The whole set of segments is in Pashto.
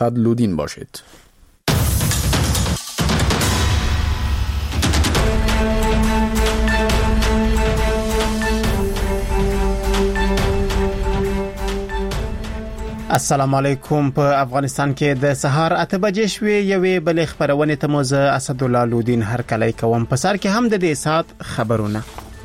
لودین باشید. السلام علیکم. په افغانستان کې د سهار 8 بجې شوې یوې بل خبرونه ته موزه اسد الله لودین هر کله کوم په سر کې هم د دې سات خبرونه.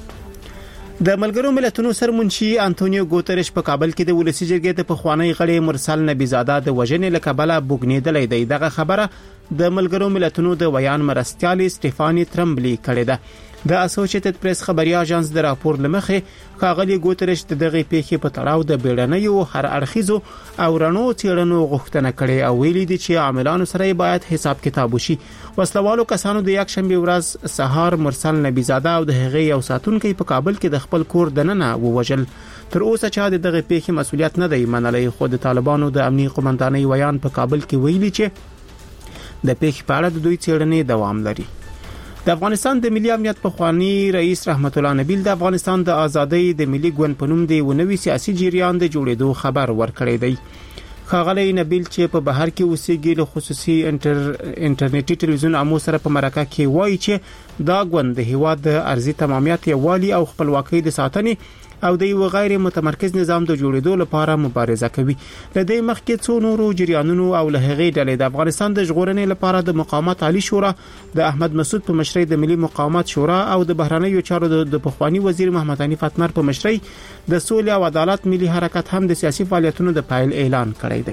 د ملګرو ملتونو سرمنشي انټونیو ګوتریش په کابل کې د ولسی جرګې د پخوانی غړي مرسل نبی زاده د وژنې لکبله بوګنیدلې دی. دغه خبره د ملګرو ملتونو د ویان مرستيالي سټيفاني ترمبلي کړې ده. د اسوسییټډ پریس خبري اژانس د راپور لمخې کاغلی ګوتریش دغه پیښې په تړاو د بیړنیو هر اړخیزو او رڼو چیرنو غوښتنه کړې او ویلي دي چې عاملانو سره باید حساب کتاب وشي. وسلوالو کسانو د یک شنبه ورځ سهار مرسل نبی زاده او د هغې یو ساتونکو په کابل کې د خپل کور دننه ووجل. تر اوسه چې دغه پیښې مسولیت نه دی منلای. خو د طالبانو د امنیتي قومندانۍ ویان په کابل کې ویلي چې د پیښې په اړه د دوی څېړنې دوام لري. د افغانستان د ملي امنیت پخوانی رئیس رحمت الله نبیل د افغانستان د ازادۍ د ملي ګوند په نوم د ونوي سیاسي جریان د جوړېدو خبر ورکړی دی. خاغلی نبیل چې په بهر کې اوسېږي له خصوصي انټرنیټي ټلویزیون امو سره په مرکه کې وایي چې دا ګوند د هیواد د ارضي تمامیت یوالي او خپلواکۍ د ساتنې او د یو غیر متمرکز نظام د جوړېدو لپاره مبارزه کوي. لدې مخکې څو نورو جریانونو او له هغې ډلې د افغانستان د ژغورنې لپاره د مقاومت عالی شورا د احمد مسعود په مشرۍ د ملي مقاومت شورا او د بهرنیو چارو د پخوانی وزیر محمد حنیف اتمر په مشرۍ د سولې او عدالت ملي حرکت هم د سیاسي فعالیتونو د پایل اعلان کړی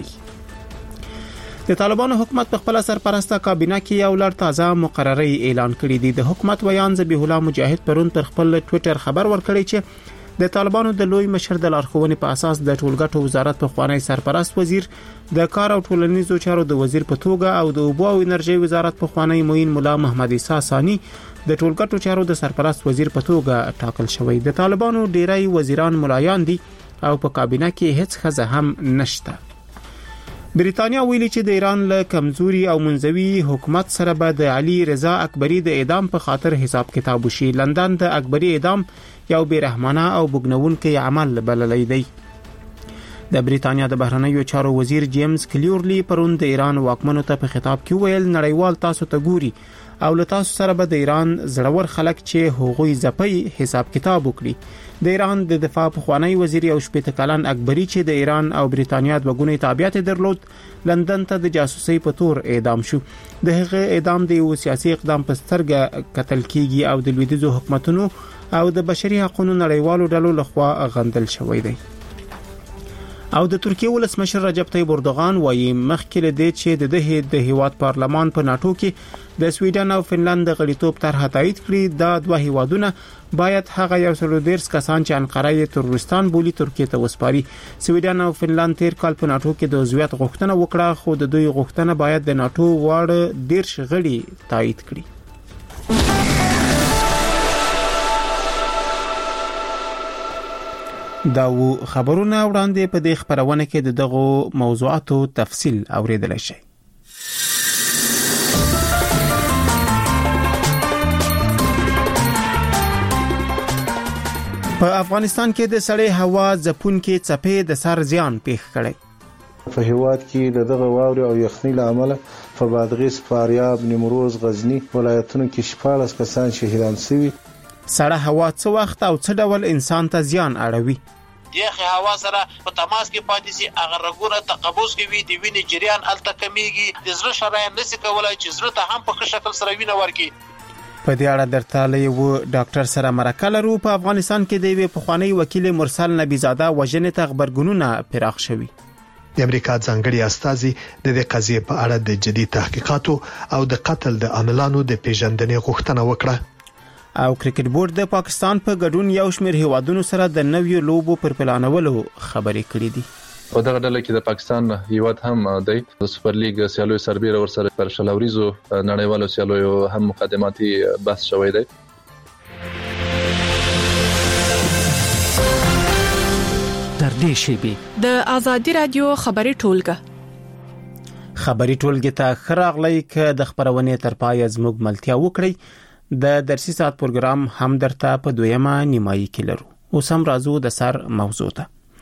دی. د طالبانو حکومت په خپل سرپرسته کابینه کې یو لړ تازه مقرري اعلان کړی دي. د حکومت ویان ذبیح الله مجاهد پرون پر خپل ټوئیټر خبر ورکړی چې د طالبانو د لوی مشر د لارښوونې په اساس د ټولګټو وزارت په خوانی سرپرست وزیر د کار او ټولنیزو چارو د وزیر په توګه او د اوبو او انرژي وزارت په خوانی موین مولا محمد عیسی ثانی د ټولګټو چارو د سرپرست وزیر په توګه ټاکل شوی. د طالبانو ډیری وزیران ملایان دي او په کابینه کې هیڅ ښځه هم نشته. بریتانیا ویلي چې د ایران له کمزوري او منځوي حکومت سره به د علي رضا اکبری د اعدام په خاطر حساب کتاب وشي. لندن د اکبری اعدام یو بیرحمانه او بوګنونکي عمل بللی دی. د بریتانیا د بهرنیو چارو وزیر جیمز کلیورلی پرون د ایران واکمنو ته په خطاب کې ویل نړیوال تاسو ته ګوري او له تاسو سره به د ایران زړور خلک چې هغوی ځپي حساب کتاب وکړي. د ایران د دفاع پخوانی وزیر او شپږ کلن اکبری چې د ایران او بریتانیا د وګونی تابعیت درلود لندن ته د جاسوسي په تور اعدام شو. د هغه اعدام د یو سیاسي اقدام په سترګه قتل کیږي او د لویدیځو حکومتونو او د بشري حقوقو نړیوالو ډلو لخوا غندل شوی دی. او د ترکیه ولسمشر رجب طیب اردوغان وایي مخکې له دې چې د هیواد پارلمان په ناتو کې د سویډن او فنلند د غړیتوب طرح تایید کړي دا دوه هیوادونه باید هغه یو څلور دیرش کسان چې انقره یې تروریستان بولی ترکیه ته وسپاري. سویډن او فنلند تیر کال په ناتو کې د عضویت غوښتنه وکړه خو د دوی غوښتنه باید د ناتو واړه دیرش غړي تایید کړي. دا خبرونه وړاندې په دې خبرونه کې د دغه موضوعاتو تفصیل اوریدل شي. په افغانستان کې د سړې هوا ځپونکي څپې د سر زیان پیښ کړي. په هیواد کې دغه واوري او یخنۍ له امله په بادغیس، فاریاب، نیمروز، غزنی ولایتونو کې 14 کسان شهیدان شوي. سړه هوا څه وخت او څه ډول انسان ته زیان اړوي؟ یخه هوا سره په تماس کې پاتې سي هغه رګونه تقبض کوي د وینې جریان الته کمیږي د زړه شرايين نشي کولای چې زړه ته هم په ښه شکل سره وینه ورکړي. په دې اړه درته یو ډاکټر سره مرکه لرو. په افغانستان کې د یو پخوانی وکیل مرسل نبی زاده وژنې ته خبرګونونه پراخ شوي. د امریکا ځانګړي استازي د دې قضیې په اړه د جدي تحقیقاتو او د قتل د عاملانو د پیژندنې غوښتنه وکړه. او کرکټ بورډ د پاکستان په ګډون یو شمېر هیوادونو سره د نویو لوبو پر پلانولو خبرې کړې دي. په دغه ډله کې د پاکستان هیواد هم دی. د سوپر لیګ سیالیو سربېره ورسره پر شلوریزو نړیوالو سیالیو هم مقدماتي بحث شوی دی. در دې شیبه د ازادي رادیو خبري ټولګه ته خراغلی ک د خبرونه تر پای زموږ ملتیا وکړي. د درسي ساعت پروګرام هم درته په دویمه نیمایي کې لرو. اوس هم راځو د سر موضوع ته.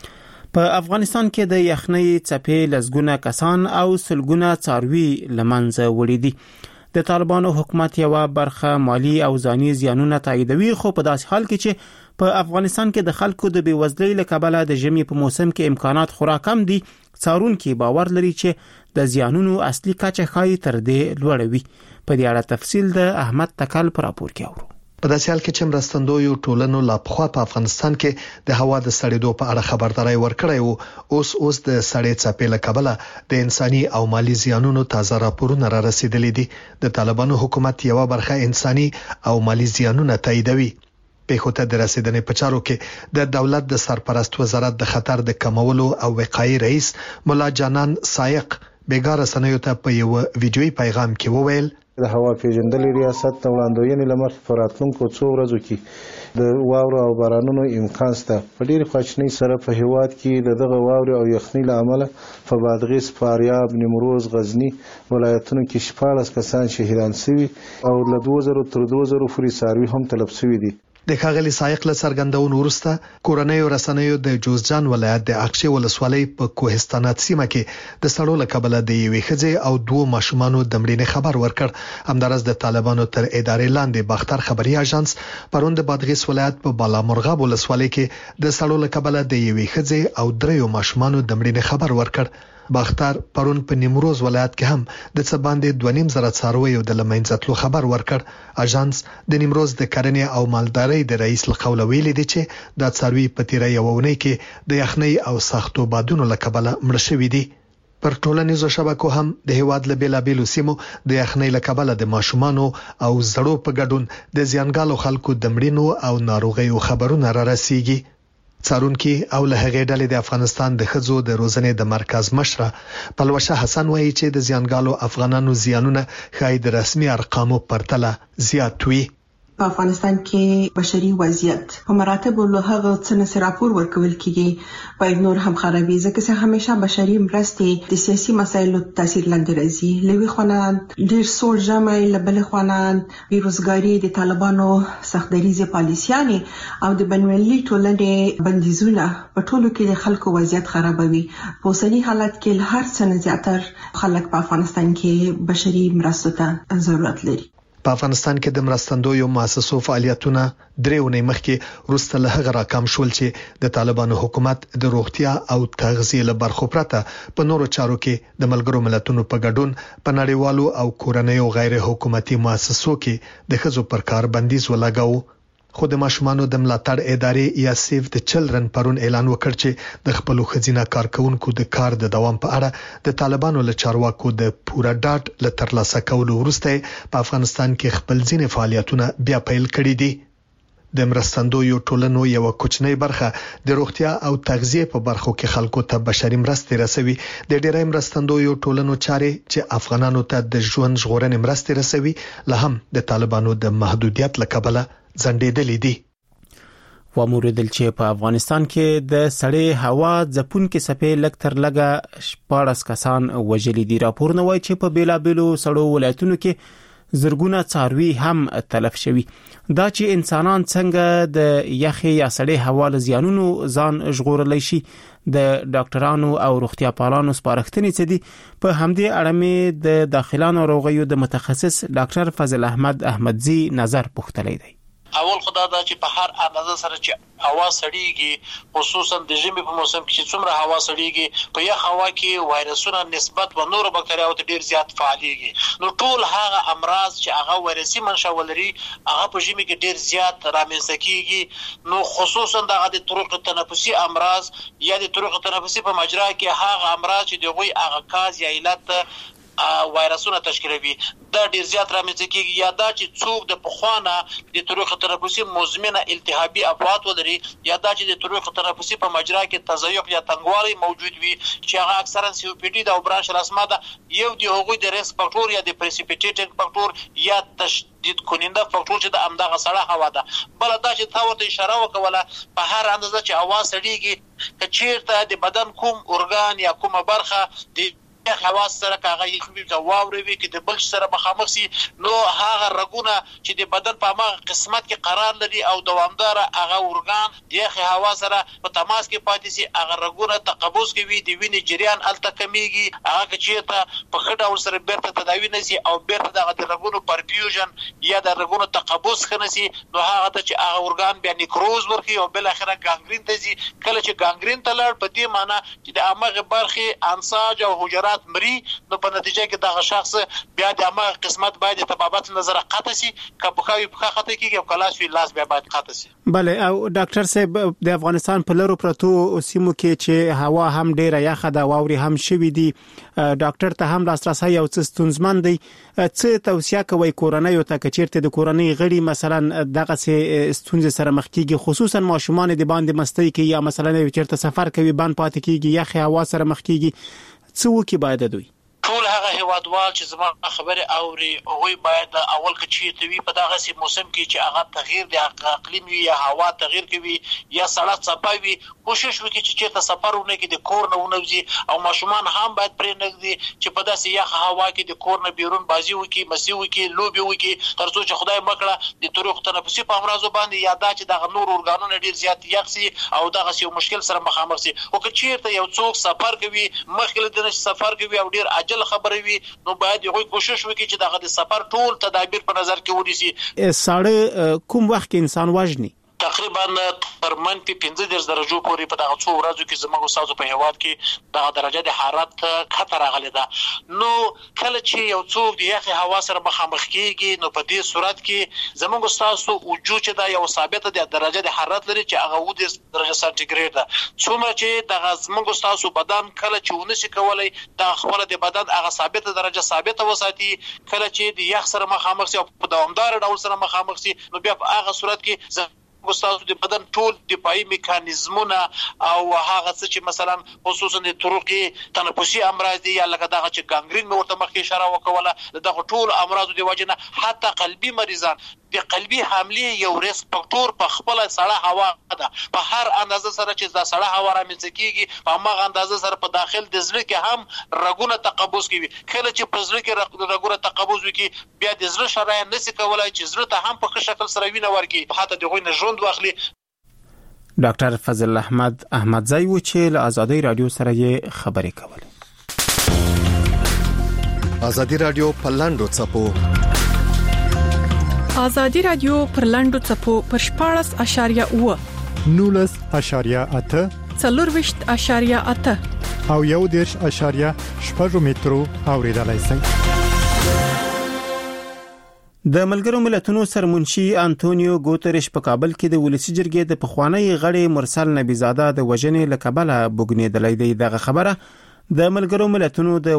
په افغانستان کې د یخنۍ څپې لزګونه کسان او سلګونه څاروي لمنځه وړي دي د طالبانو حکومت یو برخه مالی او ځاني زیانونه تاییدوي خو په داسې حال کې چې په افغانستان کې د خلکو د بیوزلۍ له کبله د ژمي په موسم کې امکانات خورا کم دي څارونکي باور لري چې د زیانونو اصلي کچه ښایي تر دې لوړه وي په دې اړه تفصیل د احمد تکل پر راپور کې اورو په داسې حال کې چې مرستندویو ټولنو لا پخوا په افغانستان کې د هوا د سړېدو په اړه خبرداري ورکړی وو اوس د سړې څپې له کبله د انساني او مالی زیانونو تازه راپورونه را رسیدلي دي د طالبانو حکومت یو برخه انساني او مالی زیانونه تاییدوي پیښو ته د رسیدنې په چارو کې د دولت د سرپرست وزارت د خطر د کمولو او وقایې رئیس مولا جانان سایق بیګار سنیو ته په یو ویډیوي پیغام کې وویل د هوا پیژندلې ریاست د وړاندوینې لمر په راتلونکو څو ورځو کې د واورو او بارانونو امکان شته په ډېر خواشنۍ سره په هیواد کې دغه واورو او یخنۍ له امله په بادغیس فاریاب نیمروز غزنی ولایتونو کې 14 کسان شهیدان شوي او له 2000 تر 2000 پورې څاروي هم تلف شوي دي د ښاغلي سایق له څرګندونو وروسته کورنۍ رسنیو د جوزجان ولایت د اقچې ولسوالۍ په کوهستانات سیمه کې د سړو له کبله د یوې ښځې او دوه ماشومانو د مړینې خبر ورکړ همدارس د طالبانو تر ادارې لاندې باختر خبري اژانس پرون د بادغیس ولایت په بالامرغاب ولسوالۍ کې د سړو له کبله د یوې ښځې او درې ماشومانو د مړینې خبر ورکړ باختر پرون په نیمروز ولایت کې هم د څه باندې 2.5 زره څارویو د لمنځتلو خبر ورکړ اژانس د نیمروز د کرنې او مالدارۍ د رئیس لخوا ویلي دي چې د څاروي په تیره یو ونې کې د یخنۍ او سختو بادونو له کبله مړ شوي دي پر ټولنیزو شبکو هم د هیواد له بیلابیلو سیمو د یخنۍ له کبله د ماشومانو او زړو په ګډون د زیانګالو خلکو د مړینو او ناروغیو خبرونه را رسیږي څارونکي او له هغې ډلې د افغانستان د ښځو د روزنې د مرکز مشره پلوشه حسن وایي چې د زیانګالو افغانانو زیانونه ښایي د رسمي ارقامو پرتله زیات وي په افغانستان کې بشري وضعیت په مراتبو له هغه څه راپور ورکول کیږي په نور هم خرابې ځکه چې همیشه بشري مرستې د سیاسي مسایلو تاثیر لاندې راځي لوي خوانان ډیر سوړ جامع لبل خوانان بیروزګاری د طالبانو سختدریزه پالیسيانه او د بنوالي ټولنې بندیزونه په ټولو کې د خلکو وضعیت خرابوي په اوسنی حالت کې هر څه زیاتر خلک په افغانستان کې بشري مرستو ته ضرورت لري په افغانستان کې د مرستندویو مؤسسو فعالیتونه درېونې مخکې وروسته له هغه راکم شول چې د طالبانو حکومت د روغتیا او تغذیه له برخو پرته په نورو چارو کې د ملګرو ملتونو په ګډون په نړیوالو او کورنیو غیر حکومتي مؤسسو کې د ښځو پر کار بندیز ولګاوه خو د ماشومانو د ملاتړ ادارې یا سیف د چلډرن پرون اعلان وکړ چې د خپل خزینه کارکونکو د کار د دوام په اړه د طالبانو له چارواکو د پوره ډاټ له ترلاسه کولو وروسته په افغانستان کې خپل ځینې فعالیتونه بیا پیل کړي دي د مرستندویو ټولنو یو کوچنی برخه د روغتیا او تغذیه په برخو کې خلکو ته بشري مرستې رسوي د ډیری مرستندویو ټولنو چارې چې افغانانو ته د ژوند ژغورنې مرستې رسوي له هم د طالبانو د محدودیت لکبله زندېدلې دي وموردل چې په افغانستان کې د سړې هوا ځپونکې څپې لکتر لګه 14 کسان وژلي دي راپورونه وایي چې په بیلابیلو سړو ولایتونو کې زرګونه څاروي هم تلف شوي دا چې انسانان څنګه د یخي یا سړې هوا له زیانونو ځان ژغورلی شي د ډاکټرانو او روغتیا پالانو سپارښتنې څه دي په همدې اړه مې د داخلي ناروغیو د متخصص ډاکټر فضل احمد احمدزي نظر پوښتلی دی اول خدای دا چې په هر اندازه سره چې هوا سړیږي خصوصا د ژمي په موسم کې چې څومره هوا سړیږي په یخ هوا کې وایرسونه نسبت و نور بکتریاو ته ډیر زیات فعاليږي نو ټول هغه امراض چې هغه وایرسي منشأ ولري هغه په ژمي کې ډیر زیات رامنځته کیږي نو خصوصا د طرق تنفسي امراض یا د طرق تنفسي په مجرا کې هغه امراض چې دغوی هغه کاز یا علت وایرسونه تشکیلوي دا ډیر زیات رامنځته کیږي یا دا چې څوک د پخوانه د طرق تنفسي مزمنه التهابي افات ولري یا دا چې د طرق تنفسي په مجرا کې تضیق یا تنګوالی موجود وي چې هغه اکثرا سی او پی ډي د برانش رسمه ده یو دی هغوی د ریسک فاکټور یا د پریسیپیټیټینګ فاکټور یا تشدید کننده فاکټور چې د امدغه سړه هوا ده بل دا چې تا ورته اشاره وکوله په هر اندازه چې هوا سړیږي که چیرته د بدن کوم ارګان یا کومه برخه د حواس سره کاغه یخوي کا واوري وي کې د بل سره مخامخ سي نو هغه رګونه چې د بدن په هغه قسمت کې قرار لري او دوامدار هغه اورګان د هوا سره په تماس کې پاتې سي هغه رګونه تقبض کوي د وینې جریان الته کمیږي هغه چې ته په خټه ور سره بیرته تداوی نشي او بیرته د رګونو پرفیوژن یا د رګونو تقبض خنسي نو هغه ته چې هغه اورګان بیا نیکروز ورکي او بل اخره ګانګرین ته ځي کله چې ګانګرین ته لړ په دې معنی چې د امغه برخه انساج او حجرات مري نو په نتیجه کې دغه شخص بیا د امغه قسمت باید تبابت نظر قطع سي کبخوي په خطه کې او کلاس وی لاس بیا باید قطع سي. بله او ډاکټر صاحب د افغانستان په لرو پرتو سیمو کې چې هوا هم ډیره یخه ده واوري هم شوي دي ډاکټر ته هم لاسرسي او ستونزمن دی څه توصيه کوي کورنۍ ته کچیرته د کورنۍ غړي مثلا دغه ستونزې سره مخ کیږي خصوصا ماشومان د باندې مستی کې یا مثلا چیرته سفر کوي باندې پاتې کیږي یا هوا سره مخ کیږي څه وکي باید دوی ټول هغه هوادوال چې زما خبره اوري هغه باید اول کې چې وی په دغه سي موسم کې چې هغه تغییر د اقلیم وي یا هوا تغییر کوي یا سړک صفاوي کوشش وکړي چې چیرته سفرونه کې د کور نه ونوځي او ماشومان هم باید پرې نګدي چې په داسې یخ هوا کې د کور نه بیرون بازی وکړي مسی وکړي لوبي وکړي ترڅو چې خدای مکړه د طرق تنفسي په امراضو باندې یادا چې دغه نور اورګانونه ډیر زیات یخ سي او دغه سي مشکل سره مخامخ سي او که چیرته یو څوک سفر کوي مخکې د سفر کوي او ډیر عجل خبره وي نو باید یو کوشش وکړي چې دغه د سفر ټول تدابیر په نظر کې ونیسي. ساړه کوم وخت کې انسان وژني تقریبا تر منفي 15 درجو پورې په دغه څو ورځو کې زموږ استادو په هیواد کې دغه درجه د حرارت خطر راغلی ده نو کله چې یو څوک د یخ هوا سره مخامخ کیږي نو په دې صورت کې زموږ استادو وجود چې دا یو ثابته د درجه د حرارت لري چې هغه 10 درجه سانتیګریډ ده څومره چې دغه زموږ استادو بدن کله چې ونشي کولای د خپل د بدن هغه ثابته درجه ثابته وساتي کله چې د یخ سره مخامخ سي او په دوامدار ډول سره مخامخ سي نو بیا په هغه صورت کې ګوستاسو د بدن ټول دفاعي میکانیزمونه او هغه څه چې مثلا خصوصا د طرقي تنفسي امراض دي یا لکه دغه چې ګانګرین مې ورته مخکې اشاره وکوله دغه ټول امراض د وجنه حتی قلبي مریضان د قلبي حمله یو ریسک فاکتور په خپل سړه هوا ده په هر اندازه سره چې د سړه هوا رامنځته کیږي په هغه اندازه سره په داخل د زړه کې هم رګونه تقبض کوي کله چې په زړه کې رګونه تقبض وکړي بیا د زړه شرايين نشي کولای چې زړه ته هم په ښه شکل سره وینه ورکړي حتی دغه نه ژوند واخلي. ډاکټر فضل احمد احمدزی و چې له آزادۍ رادیو سره یې خبرې کولې. آزادۍ رادیو په لاندو چپو آزادۍ رادیو پر لاندو چپو پر 14.8 19.8 4.8 او 1.8 مترو اوریدلای شئ. د ملګرو ملتونو سرمنشي انټونیو ګوتریش په کابل کې د ولسی جرګې د پخوانی غړي مرسل نبیزاده د وژنې لکبله بوګنیدلې دی. دغه خبره د ملګرو ملتونو د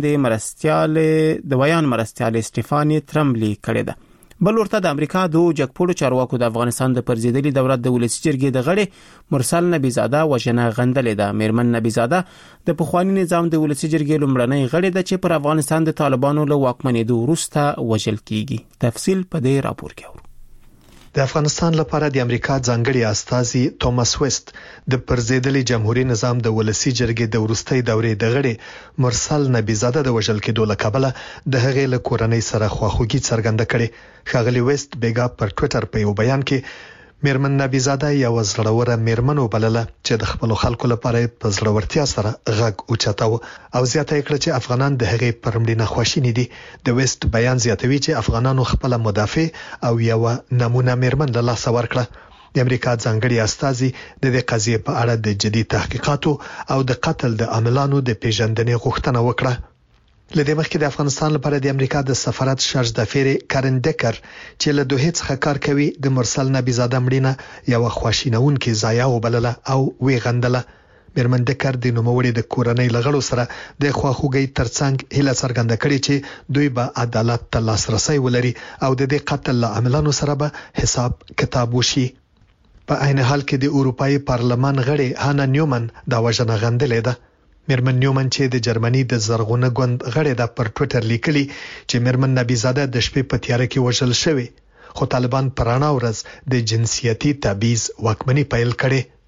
ویان مرستيال سټيفاني ترمبلي کړې ده. بل ورته د امریکا د جګپوړو چارواکو د افغانستان د پرزیدلي دولت د ولسی جرګې د غړي مرسل نبیزاده وژنه غندلې ده. میرمن نبیزاده د پخوانی نظام د ولسی جرګې لومړنۍ غړي ده چې پر افغانستان د طالبانو له واکمنېدو وروسته وژل کیږي. تفصیل په دې راپور کې اورو. د افغانستان لپاره د امریکا ځانګړي استازي توماس وست د پرزیدلي جمهوریت نظام د ولسی جرګې د وروستۍ دورې د غړي مرسل نبیزاده د وژل کېدو لکبله د هغې له کورنۍ سره خواخوږي څرګنده کړې. ښاغلي وست بیګا پر ټوئیټر په یو بیان کې میرمن نبیزاده یو زړوره میرمن وبلله چې د خپل خلکو لپاره په زړورتیا سره غږ اوچتاو او زیاته کړه چې افغانان د هغې پر مړینه خوشینې دي. د وست بیان زیاتوي چې افغانانو خپل مدافع او یو نمونه میرمن له لاسه ورکړه. د امریکا ځانګړي استازي د دې قضیې په اړه د جدي تحقیقاتو او د قتل د عاملانو د پیژندنې غوښتنه وکړه. لدې مخکې د افغانستان لپاره د امریکا د سفارت شارج دافیر کارن ډکر چې له دوه څخه کار کوي د مرسل نبیزاده مړینه یو خواشینونکې ضایعه وبلله او وی غندله. میرمن ډکر د نوموړي د کورنۍ لغړو سره د خواخوږي ترڅنګ هیله څرګنده کړې چې دوی به عدالت ته لاسرسي ولري او د دې قتل له عاملانو سره به حساب کتاب وشي. په عین حال کې د اروپאי پارلمان غړي هانا نیومن دا وژنه غندلې ده. میرمن نیومن چې د جرمني د زرغونه ګوند غړي د پر ټوئیټر لیکلي چې میرمن نبیزاده د شپې په تیاره کې وژل شوې خو طالبان پرانا ورځ د جنسیتي تبعیض واکمني پیل کړي.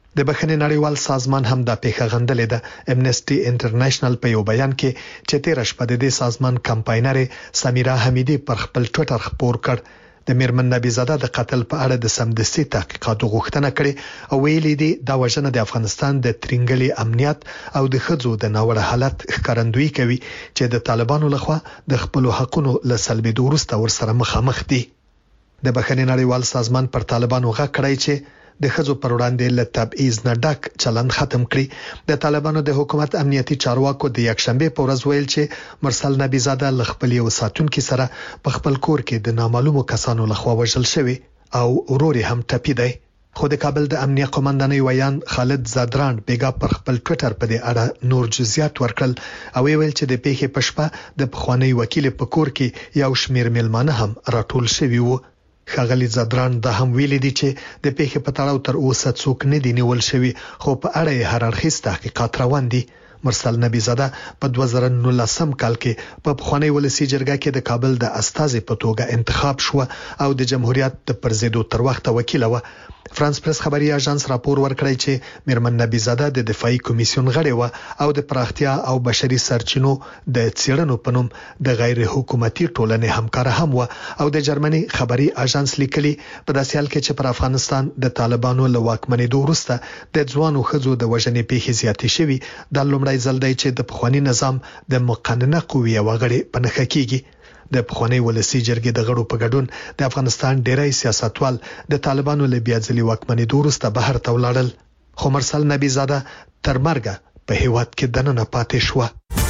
د بخښنې نړیوال سازمان هم دا پیښه غندلې ده. امنسټي انټرنیشنل په یو بیان کې چې 13 شپه د دې سازمان کمپاینر سمیرا حمیدی پر خپل ټوئیټر خبر کړ د میرمن نبی زاده د قتل په اړه د سمدستي تحقیقاتو غوښتنه کړې او ویلي دي دا وژنه د افغانستان د ترنګلي امنیت او د ښځو د ناوړه حالت ښکارندویي کوي چې د طالبانو لخوا د خپل حقوقو له سلبېدو وروسته ورسره مخامخ دي. د بخښنې نړیوال سازمان پر طالبانو غږ کړی چې د ښځو پر وړاندې له تبعیض نه ډک چلند ختم کړي. د طالبانو د حکومت امنیتي چارواکو د یکشنبه په ورځ ویل چې مرسل نبی زاده ل خپل یو ساتونکو سره په خپل کور کې د نامعلومو کسانو لخوا وژل شوی او ورور هم ټپي دی. خو د کابل د امنیه قومندانۍ ویان خالد زادران بیګا پر خپل ټوئیټر په دې اړه نور جزئیات ورکړل او ویل چې د پیښې په شپه د پخوانی وکیل په کور کې یو شمیر مېلمانه هم راټول شوي وو. ښاغلي زادران دا هم ویلي دي چې د پیښې په تړاو تر اوسه څوک نه دي نیول شوی خو په اړه یې هر اړخیز تحقیقات روان دي. مرسل نبی زاده په 2019 کال کې په پخوانی ولسی جرګه کې د کابل د استازي په توګه انتخاب شو او د جمهوریت د پرزیدو تر وخت وکیل و. فرانس پریس خبري اژانس راپور ورکړی چې میرمن نبی زاده د دفاعي کمیسیون غړی و او د پراختیا او بشري سرچینو د څېړنو په نوم د غیر حکومتي ټولنې همکار هم و او د جرمني خبري اژانس لیکلي په داسې حال کې چې پر افغانستان د طالبانو له واکمنېدو وروسته د ځوانو ښځو د وژنې پیښې زیاتې شوي. د لومړی ځل دی چې د پخوانی نظام د مقننه قوې وغړي په نخښه کېږي. د پخوانی ولسی جرګې د غړو په ګډون د افغانستان ډیری سیاستوال د طالبانو له بیا ځلې واکمنېدو وروسته بهر ته ولاړل خو مرسل نبی زاده تر مرګه په هیواد کې دننه پاتې شو.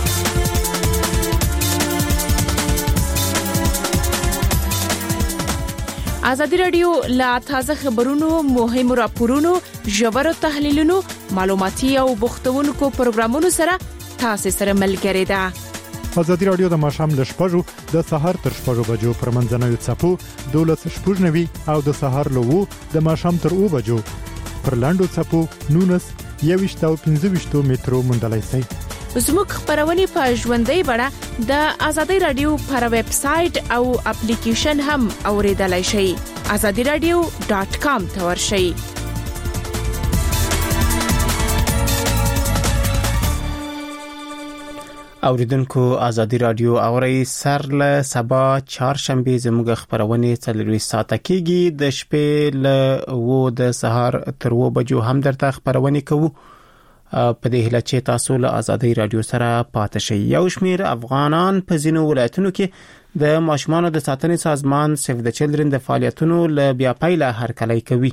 ازادي رادیو لا تازه خبرونو مهمو راپورونو ژورو تحلیلونو معلوماتي او بوختونکو پروګرامونو سره تاسو سره ملګری ده. ازادي رادیو د ماښام ل 6:00 د سهار تر 6:00 بجو پر منځنوي څپو 12:90 او د سهار له 2 د ماښام تر 2 بجو پر لاندو څپو 19:15 مترو مندلای سي. زموږ خبرونه په ژوندۍ بڼه د ازادي رادیو پر ویب سټ او اپلیکیشن هم اوریدلای شئ. azadiradio.com ته ورشئ. اوریدونکو ازادي رادیو اوري سر له سبا چهارشنبه زموږ خبرونه 4 ساعته کېږي د شپې له و د سهار تر و بجو هم درته خبرونه کوو. په دې هله چې تاسو له ازادي رادیو سره پاتې شئ. یو شمیر افغانان په ځینو ولایتونو کې د ماشومانو د ساتنې سازمان سیف د چلډرن د فعالیتونو له بیا پیله هرکلی کوي.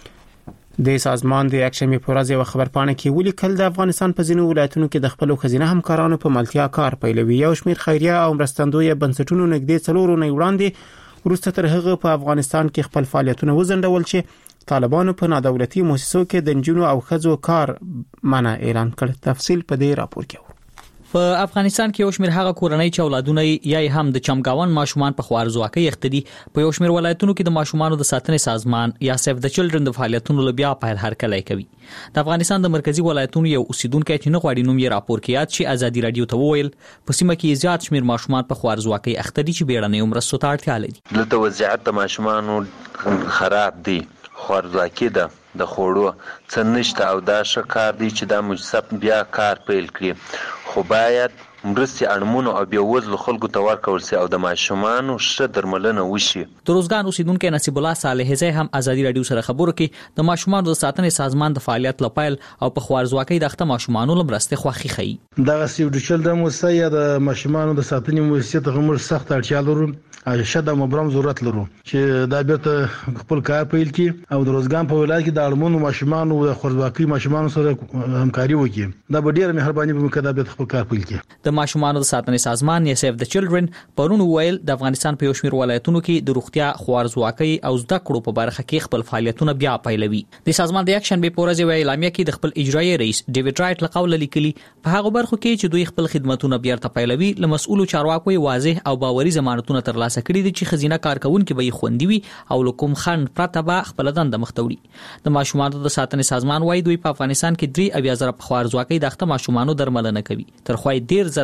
د سازمان د اکشنې پروژې او خبرپاڼه کې ولیکل د افغانستان په ځینو ولایتونو کې د خپل خزینه همکارانو په ملتیا کار پیلوي. یو شمیر خیریه او مرستندوی بنسټونو نږدې 4 نه وړاندې وروسته تر هغه په افغانستان کې خپل فعالیتونه وزندول چې طالبانو په نادولتي مؤسسو کې د جنونو او خزو کار منع اعلان کړ. تفصیل په دې راپور کې په افغانستان کې یو شمیر هغه کورنۍ چې اولادونه یې هم د چمګاون ماشومان په خوارزواکۍ اخته دي په یو شمیر ولایتونو کې د ماشومانو د ساتنې سازمان یا سیف د چلډرن د فعالیتونو لبیا په هرکلی کوي. د افغانستان د مرکزی ولایتونو یو اوسیدونکو چې نه غواړي نوم یې راپور کې یاد شي ازادي رادیو ته وویل په سیمه کې زیات شمیر ماشومان په خوارزواکۍ اخته دي چې بیړنۍ مرستو ته اړتیا لري. دلته وضعیت د ماشومانو خراب دی، خوارزواکي ده، د خوړو څه نشته او دا ښه کار دی چې دا مجسب بیا کار پیل کړي خو باید مرستې اړمنو او بېوزلو خلکو ته ورکول شي او د ماشومانو ښه درملنه وشي. د روزګان اوسیدونکو نصیب الله صالحزی هم ازادي رادیو سره خبرو کې د ماشومانو د ساتنې سازمان د فعالیت لپاره او په خوارزواکۍ د اخته ماشومانو لمرسته خوخي خي. دا سیو د چلډرن مؤسسه یا د ماشومانو د ساتنې مؤسسه ته موږ سخت اړتیا لرو، شته مبرم ضرورت لرو چې دا بیرته خپل کار پیل کړي او د روزګان په ولایت کې د اړمنو ماشومانو د خوارزواکۍ ماشومانو سره همکاري وکړي. دا به ډیره مهرباني به مکه دا بیرته خپل کار پیل کړي. د ماشومانو د ساتنې سازمان یا سیف د چلډرن پرون ویل د افغانستان په یو شمیر ولایتونو کې د روغتیا، خوارزواکۍ او زده کړو په برخه کې خپل فعالیتونه بیا پیلوي. د سازمان د اکشن به پروژې وی اعلامیه کې د خپل اجرایی رئیس ډیوډ رایټ لقول لیکلي په هغه برخو کې چې دوی خپل خدماتونه بیا پیلوي له مسؤلو چارواکو واضح او باوري ضمانتونه ترلاسه کړي دي چې خزینه کارکونکو به خوندي وي او لکم خان پرته به خپل دند مختوري. د ماشومانو د ساتنې سازمان وايي دوی په افغانستان کې 3,000 په خوارزواکۍ د اخته ماشومانو درملنه کوي. تر خوای 1,000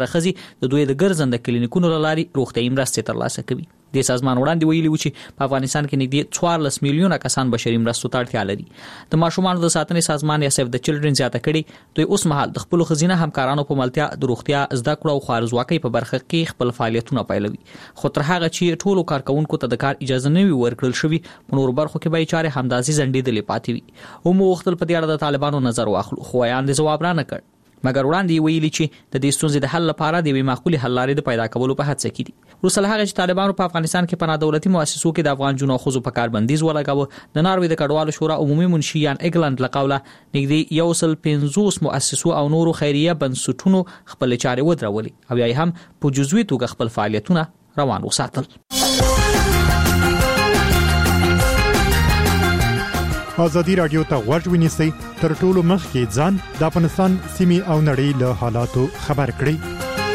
زره خزي د دوی د ګرځنده کلینیکونو لاري روغتیايي مرستې ترلاسه کوي. د سازمان وړاندې ویلي و چې په افغانستان کې نږدې 14 میلیونه کسان بشري مرستو ته اړتیا لري. د ماشومانو د ساتنې سازمان یا سیف د چلډرن زیاته کړي دوی اوس مهال د خپل خزینه همکارانو په ملتیا د روغتیا زده کړو او خوارزواکۍ په برخه کې خپل فعالیتونه پیلوي. خو تر هغه چې ټولو کارکونکو ته د کار اجازه نه وي ورکړل شوی په نور برخو کې به چارې همداسي زندېدلې پاتې وي. او مو وختل په دې اړه د طالبانو نظر واخلو خو یان د جواب را نه کړ. مګر وړاندې ویلي چې د دې ستونزې د حل لپاره د یوې معقولې حل لارې د پیدا کولو په هڅه کې دي. وروسته هغه چې طالبانو په افغانستان کې پناه دولتي مؤسسو کې د افغان جنو خزو په کار بندیز ولګاوه، د ناروې د کډوالو شورا عمومي منشي یان اګلند لقوله نږدې 150 مؤسسو او نورو خیریه بنسټونو خپل چارې ودرولې او یا هم په جزوي توګه خپل فعالیتونه روان وساتل. ازادي رادیو ته غوږ ونیسئ تر ټولو مخکې ځان د افغانستان سیمې او نړۍ له حالاتو خبر کړئ.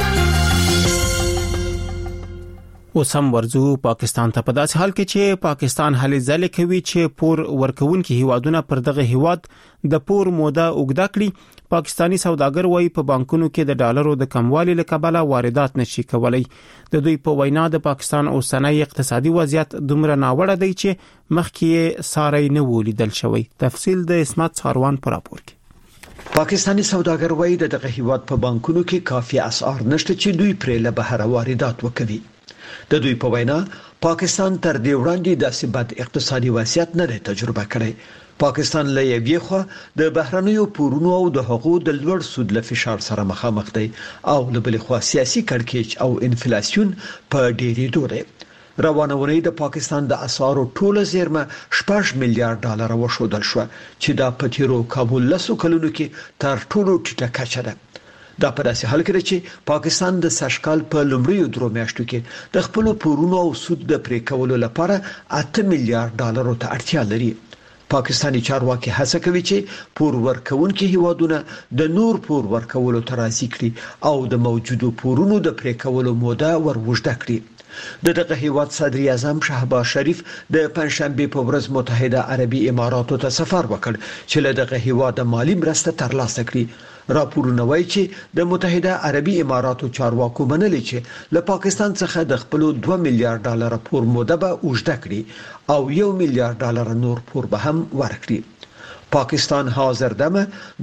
اوسم ورزو پاکستان ته په داسې حال کې چې پاکستان هلې ځلې کوي چې پور ورکوونکي هیوادونه پر دغه هیواد د پور موده اوږده کړي. پاکستانی سوداګر وايي په بانکونو کې د ډالرو د کموالي له کبله واردات نشي کولای. د دوی په وینا د پاکستان اوسنۍ اقتصادي وضعیت دومره ناوړه دی چې مخکې ساري نه ولیدل شوی. تفصیل د اسمت ساروان پر راپور کې. پاکستانی سوداګر وايي دغه هیواد په بانکونو کې کافي اسعار نشته چې دوی پرې له بهر واردات وکړي. د دوی په وینا پاکستان تر دې وړاندې داسې بد اقتصادي وضعیت نه دی تجربه کړی. پاکستان له یوې خوا د بهرنیو پورونو او د حقوقو د لوړ سود له فشار سره مخامخ دی او له بل خوا سیاسي کړکېچ او انفلیسیون په ډېرېدو دی. روانه ورځ د پاکستان د اسعارو ټوله زیرمه 6 میلیارډ ډالر وښودل شو چې دا په تیرو کابل لسو کلونو کې تر ټولو ټیټه کچه ده. دا په داسې حال کې چې پاکستان د سشکال په لومړیو درو میاشتو کې د خپل پورونو او سود د پرې کولو لپاره 8 میلیارډ ډالر ته اړتیا لري. پاکستانی چارواکي هڅه کوي چې پور ورکوونکي هیوادونه د نور پور ورکولو ته راضي کړي او د موجودو پورونو د پرې کولو موده وروږده کړي. دغه هیواد صدر اعظم شهباز شریف د پنځشنبه په ورځ متحده عربي اماراتو ته سفر وکړ چې له دغه هیواد مالی مرسته ترلاسه کړي. راپورونه وایي چې د متحده عربي اماراتو چارواکو منلي چې له پاکستان څخه د خپل 2 میلیارډ ډالر پور موده به اوږده کړي او 1 میلیارډ ډالر نور پور به هم ورکړي. پاکستان حاضر دمه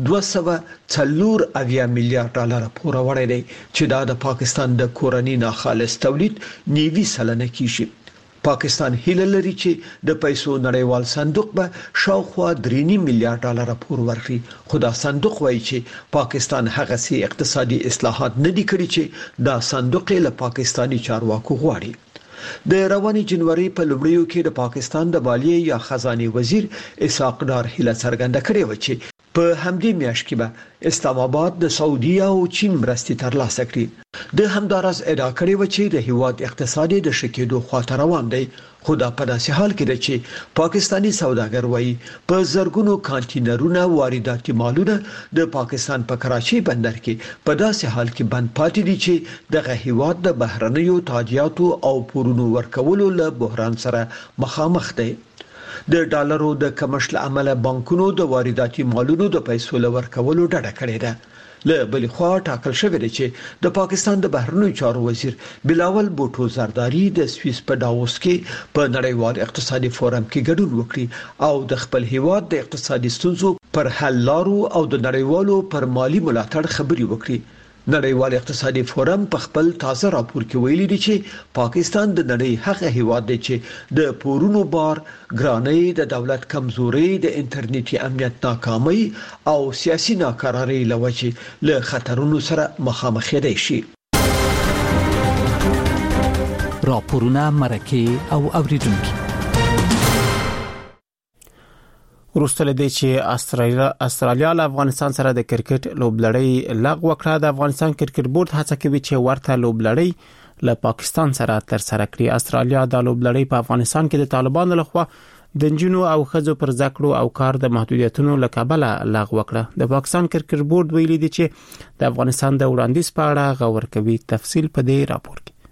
240 میلیارډ ډالر پور وړي دی چې دا د پاکستان د کورنۍ ناخالص تولید 90% کیږي. پاکستان هیله لري چې د پیسو نړیوال صندوق به شاوخوا 3 میلیارډ ډالر پور ورکړي. خو دا صندوق وایي چې پاکستان هغه سي اقتصادي اصلاحات نه دي کړی چې دا صندوق له پاکستانی چارواکو غواړي. د رواني جنوري په لومړیو کې د پاکستان د مالیې یا خزانه وزیر اسحاق ډار هیله څرګنده کړې و چې په همدې میاشت کې به اسلام آباد د سعودي او چین مرستې ترلاسه کړي. د همدارس ادعا کړې و چې د هیواد اقتصادي د شکېدو خواته روان دی. خو دا په داسې حال کې دی چې پاکستانی سوداګر وایي په زرګونو کانټینرونه وارداتي مالونه د پاکستان په کراچي بندر کې په داسې حال کې بند پاتې دي چې دغه هیواد د بهرنیو تادیاتو او پورونو ورکولو له بحران سره مخامخ دی. د ډالرو د کمښت له امله بانکونو د وارداتي مالونو د پیسو لور کولو ډډه کړې ده. له بل خوا ټاکل شوی دی چې د پاکستان د بهرنیو چارو وزیر بلاول بوټو زرداری د سویس په داووس کې په نړیوال اقتصادي فورم کې ګډون وکړي او د خپل هیواد د اقتصادي ستونزو پر حل لارو او د نړیوالو پر مالی ملاتړ خبري وکړي. نړیوال اقتصادي فورم په خپل تازه راپور کې ویلي دی چې پاکستان د نړۍ هغه هیواد دی چې د پورونو بار، ګرانۍ، د دولت کمزوري، د انټرنیټي امنیت ناکامۍ او سیاسي ناکرارۍ لوجې له خطرونو سره مخامخ دی شي. راپورونه مرکه او اوریدونکو وروسته لدی چې استرالیا له افغانستان سره د کرکټ لوبلړۍ لغوه کړه. د افغانستان کرکټ بورډ هڅه کوي چې ورته لوبلړۍ له پاکستان سره ترسره کړي. استرالیا د لوبلړۍ په افغانستان کې د طالبانو لخوا د جنونو او خځو پر ذکرو او کار د محدودیتونو لکبله لغوه کړه. د پاکستان کرکټ بورډ ویلي دی چې د افغانستان د وړاندیز په اړه غور کوي. تفصیل په دې راپور کې.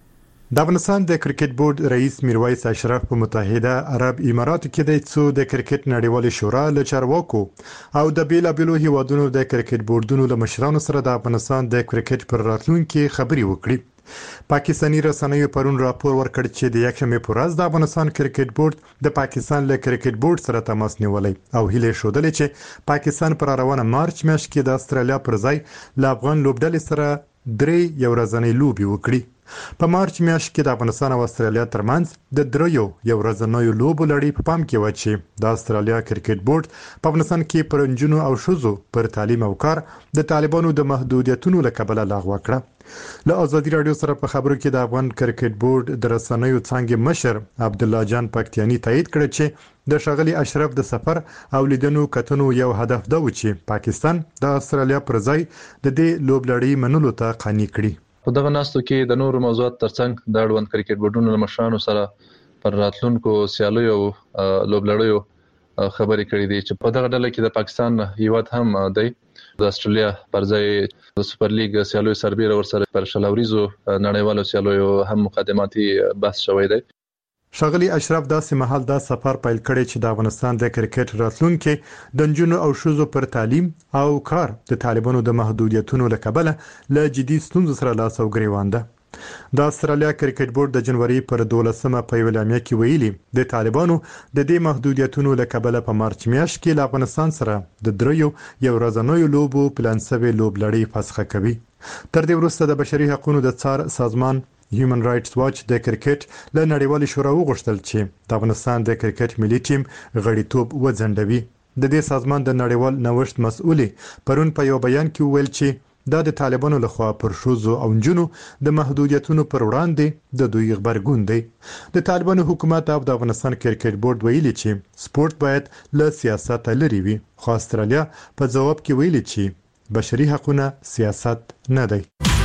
د افغانستان د کرکټ بورډ رئیس میرویس اشرف په متحده عرب اماراتو کې د څو د کرکټ نړیوال شورا له چارواکو او د بیلابیلو هیوادونو د کرکټ بورډونو له مشرانو سره د افغانستان د کرکټ پر راتلونکي خبري وکړي. پاکستاني رسنیو پرون راپور ورکړ چې د یکشنبه پر ورځ د افغانستان کرکټ بورډ د پاکستان له کرکټ بورډ سره تماس نیولای او هیله شودلې چې پاکستان پر روانه مارچ میاشت کې د استرالیا پر ځای له افغان لوبډلې سره 3 یو ورځنۍ لوبي وکړي. په مارچ میاشت کې د افغانستان او استرالیا ترمنځ د 3 یو ورځنۍ لوبو لړۍ په پام کې و چې د استرالیا کرکټ بورډ په افغانستان کې پرنجونو او شوزو پر تعلیم او کار د طالبانو د محدودیتونو له کبله لغوه کړه. له ازادي رادیو سره په خبرو کې د افغان کرکټ بورډ د رسنیو څنګه مشر عبد الله جان پکتیانی تایید کړ چې د شغلی اشرف د سفر او لیدنو کتنو یو هدف دا و چې پاکستان د استرالیا پر ځای د دې لوبلړۍ منلو ته قانع کړي. په دغه ناستو کې د نورو موضوعات ترڅنګ د اړوند کرکټ بورډونو له مشرانو سره پر راتلونکو سیالیو او لوبلړیو خبرې کړې دي چې په دغه ډله کې د پاکستان هیواد هم دی. د استرالیا پر ځای د سپر لیګ سیالیو سربېره ورسره پر شلوريزو نړیوالو سیالیو هم مقدماتي بحث شوی دی. شغلی اشرف داسې مهال دا سفر پیل کړی چې د افغانستان د کرکټ راتلونکي د نجونو او شوزو پر تعلیم او کار د طالبانو د محدودیتونو له کبله له جدي ستونزو سره لاس او ګریوان ده. د استرالیا کرکټ بورډ د جنوري پر 12مه په ویلامیا کې ویلي د طالبانو د دې محدودیتونو له کبله په مارچ میاشت کې له افغانستان سره د 3 یو ورځنۍ لوبو پلان سوي لوبلړۍ فسخه کوي. تر دې وروسته د بشري حقوقو د څار سازمان هیومن رائټس واچ د کرکټ له نړیوال شورا وغوښتل چې د افغانستان د کرکټ ملي ټیم غړیتوب وځنډوي. د دې سازمان د نړیوال نوښت مسؤلې پرون په یو بیان کې ویل چې دا د طالبانو لخوا پر شوزو او نجونو د محدودیتونو پر وړاندې د دوی غبرګون دی. د طالبانو حکومت او د افغانستان کرکټ بورډ ویلي چې سپورت باید له سیاست لري وي، خو استرالیا په ځواب کې ویلي چې بشري حقوقونه سیاست نه دی.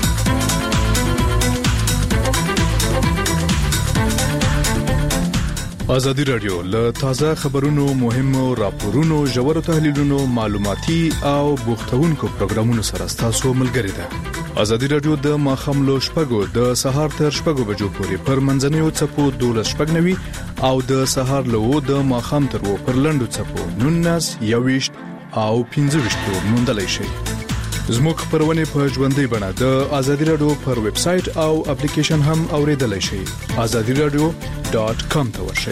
ازادي رادیو له تازه خبرونو، مهمو راپورونو، ژورو تحلیلونو، معلوماتي او بوختونکو پروګرامونو سره تاسو ملګری ده. ازادي رادیو د ماخام لو شپږو د سهار تر شپږو بجو پورې پر منځنوي چپو 12:90 او د سهار له د ماخام تر و پر لندو چپو 19 21 او 15 موندلای شي. زموږ خبرونه په ژوندۍ بڼه د ازادي رادیو پر ویب سټ او اپلیکیشن هم اوریدلای شئ. azadiradio.com ته ورشئ.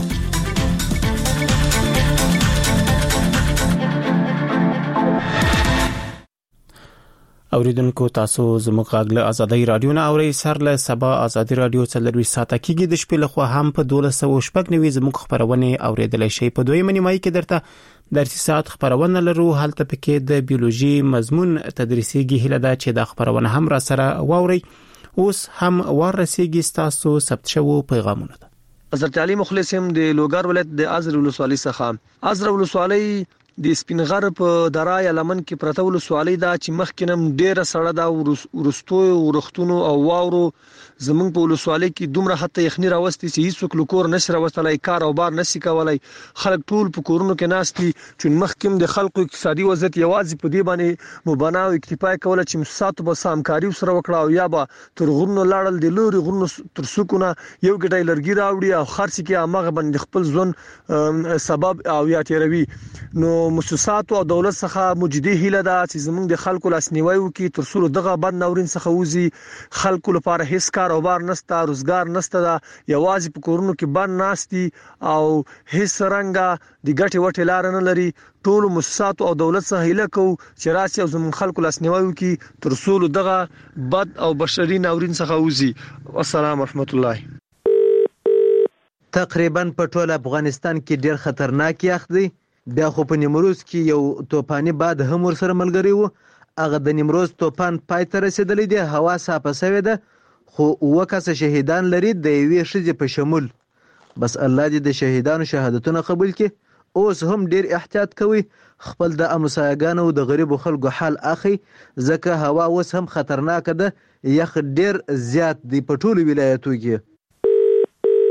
اوریدونکو تاسو زموږ غږ له ازادي رادیو نه اورئ. سر له سبا ازادي رادیو څلروي ساعته کېږي د شپې لخوا هم په 12:90 زموږ خبرونه اوریدلای شئ. په دویمه نیمایي کې درته درسي ساعت خبرونه لرو. هلته پکې د بیولوژي مضمون تدریسيږي. هله دا چې د خبرونه هم را سره واوري. اوس هم ورسیږي تاسو ثبت شوو پیغامونه. حضرت علي مخلص هم د لوګر ولایت د ازر ولسوالۍ څخه ازر ولسوالۍ د سپینغر په درای لمن کې پرته ولسوالۍ دا چې مخکینم ډیره سړه دا ورستو ورختونو او واورو زمونږ په ولسوالۍ کې دومره حتی یخني راوستي چې هیڅ کلکور نشي راوستلای، کار او بار نشي کولای. خلک ټول په کورونو کې ناشتي چې مخکیم د خلکو اقتصادي وضعیت یوازې په دې باندې مبنا او اکتفا کوله چې مساتو به سامکاري سره وکړه او یا به تر غرونو لاړل د لوري غرونو تر سکونه یو ګډای لرګي راوړي او خرڅ کې امغه باندې خپل ځون سبب او یا تیروي. نو مؤسسات او دولت څخه مجدي هله ده چې زمونږ د خلکو لاسنیوي وکړي تر څو دغه بد ناورین څخه وځي. خلکو لپاره هیڅ کاروبار نشته، روزګار نشته، دا یوازې په کورونو کې باندې ناشتي او هیڅ رنګه د ګټي وټي لار نه لري. ټول مؤسسات او دولت څخه هله کو چې راسي او زمونږ خلکو لاسنیوي وکړي تر څو دغه بد او بشري ناورین څخه وځي. والسلام ورحمت الله. تقریبا په ټول افغانستان کې ډیر خطرناک یخ دی. بیا خو په نیمروز کې یو توپاني باد هم ورسره ملګری وو. هغه د نیمروز توپان پای ته رسیدلی دی. هوا صافه شوې ده خو وکاسه شهیدان لري د یوې ښځې په شمول. بس الله دې د شهیدانو شهادتونه قبول کړي. اوس هم ډیر احتیاط کوي. خپل د امسایګانو او د غریبو خلکو حال اخی ځکه هوا اوس هم خطرناک ده. یخ ډیر زیات دی په ټولو ولایتونو کې.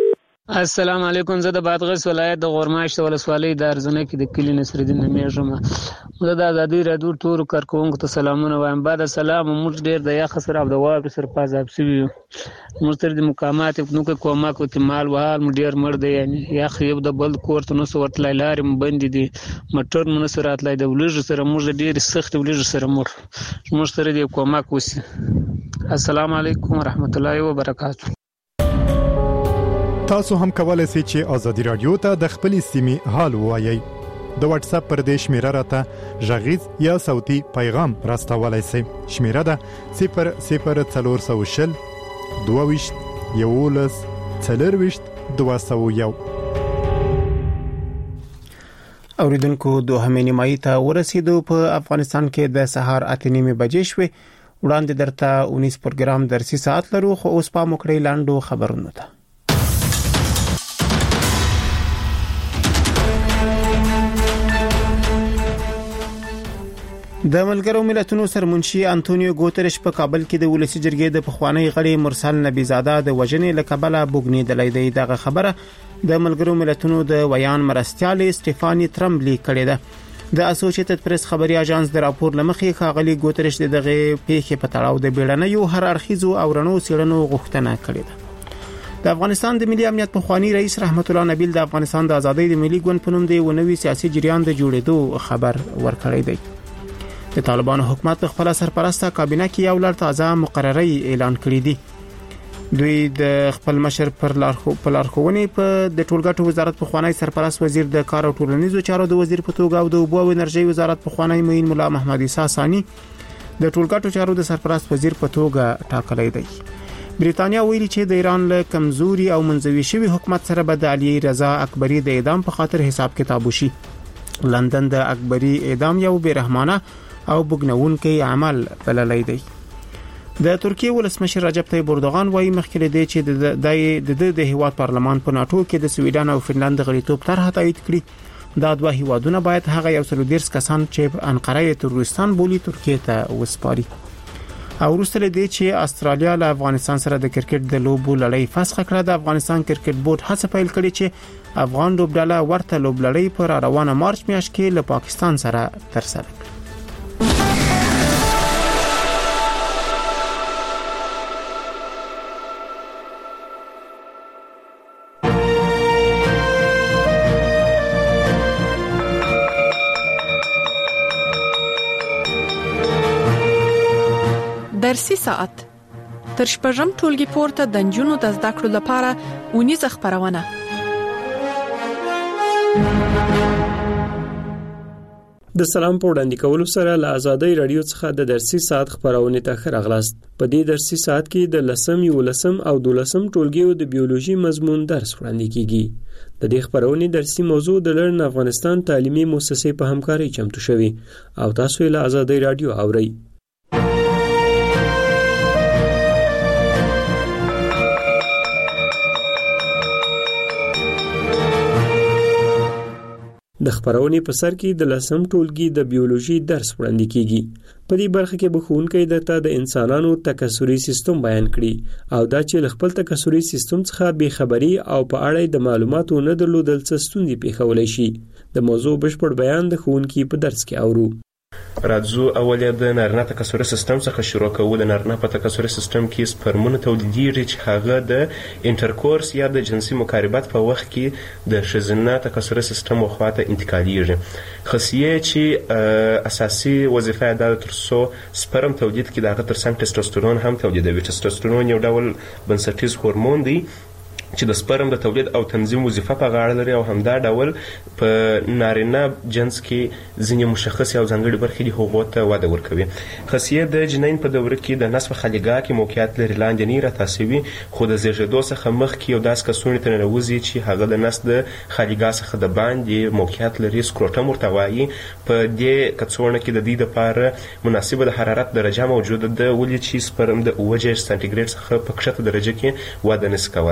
السلام علیکم. زه د بادغیس ولایت د غورماشت ولسوالۍ د ارزنه کې د کلی نصرالدین نمیږم. زه د ازادي رادیو ټولو کارکونکو ته سلامونه وایم. بعد سلام. موږ ډیر د یخ سره او د واورې سره پازاب شوي یو. موږ تر د مقامات نو کومک وت مال وهال مو ډیر مړ دی، یعنی یخ یو د بل کور ته نو ورتلای لارې مو بندې دي، موټر مو نه راتلای د ولږ سره موږ ډیر سخت ولږ سره موږ سره د کومک وسی. السلام علیکم ورحمت الله وبرکاته. تاسو هم کولای شئ چې ازادي رادیو ته د خپلې سیمې حال ووایئ. د واتس اپ پر دې شمیره راته غږیز یا صوتي پیغام راستولای شئ. شمیره ده 00420 22 11 40 201. اوریدونکو دوهمې نیمایي ته ورسېدو. په افغانستان کې د سهار 8:30 بجې شوې. وړاندې درته 19 پروګرام درسي ساعت لرو، خو اوس په مکړې لاندو خبرونه ده. د ملګرو ملتونو سرمنشي انټونیو ګوتریش په کابل کې د ولسی جرګې د پخوانی غړي مرسل نبیزاده د وژنې لکبله بوګنیدلې دی. دغه خبره د ملګرو ملتونو د ویان مرستيال سټيفاني ترمبلی کړې ده. د اسوسییټډ پریس خبري اژانس د راپور لمخې خاغلی ګوتریش دغه پیښې په تړاو د بیړنیو هر اړخیزو او رڼو سیړنو غوښتنه کړې ده. د افغانستان د ملي امنیت پخوانی رئیس رحمت الله نبیل د افغانستان د ازادۍ د ملي ګوند په نوم د ونوي سیاسي جریان د جوړېدو خبر ورکړی دی. د طالبانو حکومت په خپل سرپرسته کابینه کې یو لړ تازه مقرري اعلان کړی دي. دوی د خپل مشر پر لارښوونې په د ټولګټو وزارت پخوانی سرپرست وزیر د کار او ټولنیزو چارو د وزیر په توګه او د اوبو او انرژي وزارت پخوانی معین مولا محمد عیسی ثانی د ټولګټو چارو د سرپرست وزیر په توګه ټاکلی دی. بریتانیا ویلي چې د ایران له کمزوري او منځوي شوی حکومت سره به د علي رضا اکبری د اعدام په خاطر حساب کتاب وشي. لندن د اکبری اعدام یو بیرحمانه او بګنونکي عمل بللی دی. د ترکیه ولسمشر رجب طیب اردوغان وايي مخکې دی چې د هیواد پارلمان په ناتو کې د سویډن او فنلند غړیتوب طرح تایید کړي. دا دوه هیوادونه باید هغه یو څلور دیرش کسان چې په انقره تروریستان بولی ترکیه ته وسپاري. او وروسته دی چې استرالیا له افغانستان سره د کرکټ د لوبو لړۍ فسخ کړه. د افغانستان کرکټ بورډ هڅه پیل کړې چې افغان لوبډله ورته لوبلړۍ پر روانه مارچ میاشت کې له پاکستان سره ترسره کړي. درسي ساعت تر شپږم ټولګي پورته د نجونو د زده کړو لپاره اونیزه خبرونه. د سلام په وړاندې کولو سره له ازادۍ رادیو څخه د درسي ساعت خبرونه ته خراغلاست. په دې درسي ساعت کې د 10 11 او 12 ټولګیو د بیولوژي مضمون درس وړاندې کیږي. د دې خبرونه درسي موضوع د لرن افغانستان تعلیمي مؤسسې په همکارۍ چمتو شوی او تاسو یې له ازادۍ رادیو اورئ. د خبرونې په سر کې د 10 ټولګي د بیولوژي درس وړاندې کیږي. په دې برخه کې به ښوونکی د انسانانو تکثري سیستم بیان کړي او دا چې خپل تکثري سیستم څخه بې خبري او په اړه د معلوماتو نه درلودل څه ستونزې پیښولای شي. د موضوع بشپړ بیان د ښوونکي په درس کې اورو. راځو اول د نارینه تکثري سیستم څخه شروع کوو. د نارینه په تکثري سیستم کې سپرمونه تولیدېږي چې هغه د انټرکورس یا د جنسي مقاربت په وخت کې د ښځینه تکثري سیستم خواته انتقالېږي. خاصیه چې اساسي وظیفه ده تر څو سپرم تولید کې دغه ترڅنګ ټسټوسترون هم تولیدوي. ټسټوسترون یو ډول بنسټیز هورمون دی چې د سپرم د تولید او تنظیم وظیفه په غاړه لري او همدا ډول په نارینه جنس کې ځینې مشخص او ځانګړي برخې د هغو ته وده ورکوي. خاصیه د جنین په دوره کې د نصف خلیګاه کې موقعیت لري. لاندې نه راتاسوي خو د زیږېدو څخه مخکې یو داسې کڅوړې ته ننوځي چې هغه د نس د خلیګاه څخه د باندې موقعیت لري. سکروټم ورته وایي. په دې کڅوړه کې د دې لپاره مناسبه د حرارت درجه موجوده ده ولې چې سپرم د 7 سانتي ګریډ څخه په کښته درجه کې وده نشي کولای.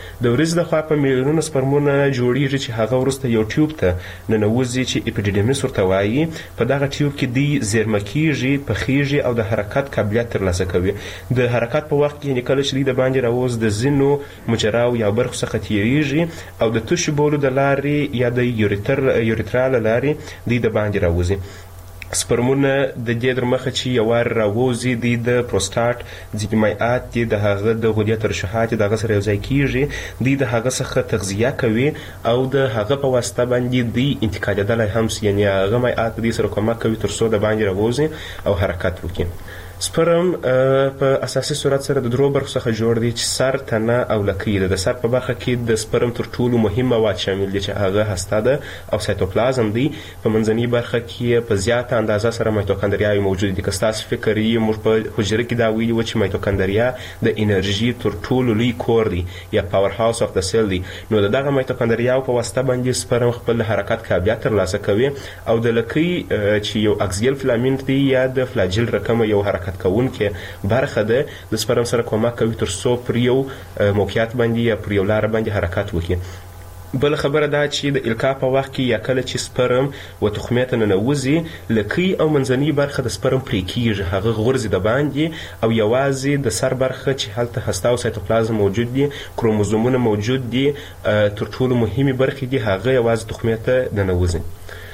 د وریځ د خوا په میلیونونو سپرمونه جوړیږي چې هغه وروسته یو ټیوب ته ننوځي چې اپیډیډیمس ورته وایي. په دغه ټیوب کې دی زیرمه کیږي، پخیږي او د حرکت قابلیت ترلاسه کوي. د حرکت په وخت کې کله چې د باندې راوز د ځینو مجراو یا برخو څخه تیریږي او د تشو بولو د لارې یا د یوریترا له لارې دی د باندې راوځي. سپرمونه د دې در مخه چې یو وار راوځي دی د پروستات ځینې مایعات دي د هغه د غدې ترشحات دغه سره یو ځای کیږي، دی د هغه څخه تغذیه کوي او د هغه په واسطه باندې دی انتقالېدلی هم یعنې هغه مایعات دې سره کومک کوي تر څو د باندې راوځي او حرکت وکړي. سپرم په اساسي صورت سره د درو برخو څخه جوړ دی چې سر، تنه او لکۍ ده. د سر په برخه کې د سپرم تر ټولو مهم مواد شامل دي چې هغه هسته ده او سایتوپلازم دی. په منځنۍ برخه کې په زیاته اندازه سره مایتوکاندریاوې موجود دي. که ستاسو فکر یې موږ په حجره کې دا ویلي وو چې مایتوکاندریا د انرژي تر ټولو لوی کور دی یا پاور هاوس اف د سیل دی، نو د دغه مایتوکاندریاو په واسطه باندې سپرم خپل حرکت قابلیت ترلاسه کوي او د لکۍ چې یو اکسیل فلامنټ دی یا د فلاجیل رقمه یو حرکت کوونکې برخه ده د سپرم سره کومک کوي تر څو پر یو موقعیت باندې یا پر یو لاره باندې حرکت وکړي. بل خبره دا چې د القا په وخت کې یا کله چې سپرم و تخمې ته ننوځي، لکۍ او منځنۍ برخه د سپرم پرې کیږي، هغه غورځي د باندې او یوازې د سر برخه چې هلته هسته او سایتوپلازم موجود دي، کروموزومونه موجود دي، تر ټولو مهمې برخې دي، هغه یوازې تخمې ته ننوځي.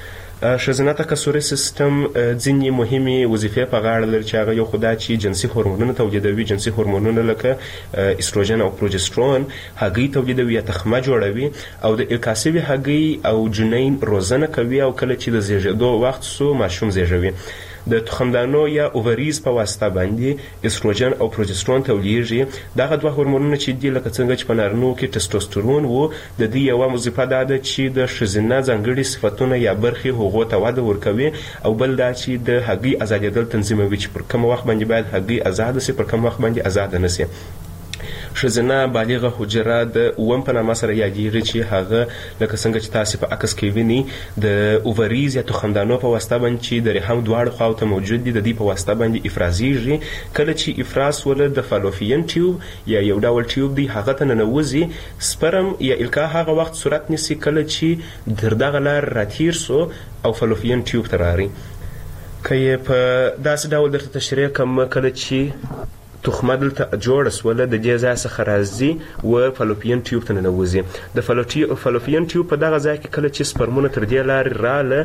ښځینه تکثري سیستم ځینې مهمې وظیفې په غاړه لري چې هغه یو خو دا چې جنسي هورمونونه تولیدوي. جنسي هورمونونه لکه استروجن او پروجسترون هګۍ تولیدوي یا تخمه جوړوي او د القا شوي هګۍ او جنین روزنه کوي او کله چې د زیږېدو وخت سو ماشوم زیږوي. د تخمدانو یا اووریز په واسطه باندې استروجن او پروجسترون تولیږي. دغه دوه هورمونونه چې دي لکه څنګه چې په نارینو کې ټسټوسترون و، د دې یوه وظیفه دا ده چې د ښځینه ځانګړي صفتونه یا برخې هغو ته وده ورکوي او بل دا چې د هګۍ ازادېدل تنظیموي چې پر کوم وخت باندې باید هګۍ ازاده سي، پر کوم وخت باندې ازاده نه سي. ښځینه بالغه حجره د اووم په نامه سره یادېږي چې هغه لکه څنګه چې تاسې په عکس کې وینئ د اووریز یا تخمدانو په واسطه باندې چې د رحم دواړو خواو ته موجود دي، د دې په واسطه باندې افرازیږي. کله چې افراز وله د فالوپین ټیوب یا یو ډول ټیوب دی هغه ته ننوځي، سپرم یا القا هغه وخت صورت نیسي کله چې تر دغه لار راتیر سو او فالوپین ټیوب ته راغی. که یې په داسې ډول درته تشریح کړم، کله چې تخمه دلته جوړه سوله د دې ځای څخه راځي و فالوپین ټیوب ته ننوځي. د فالوپین ټیوب په دغه ځای کې کله چې سپرمونه تر دې لارې راله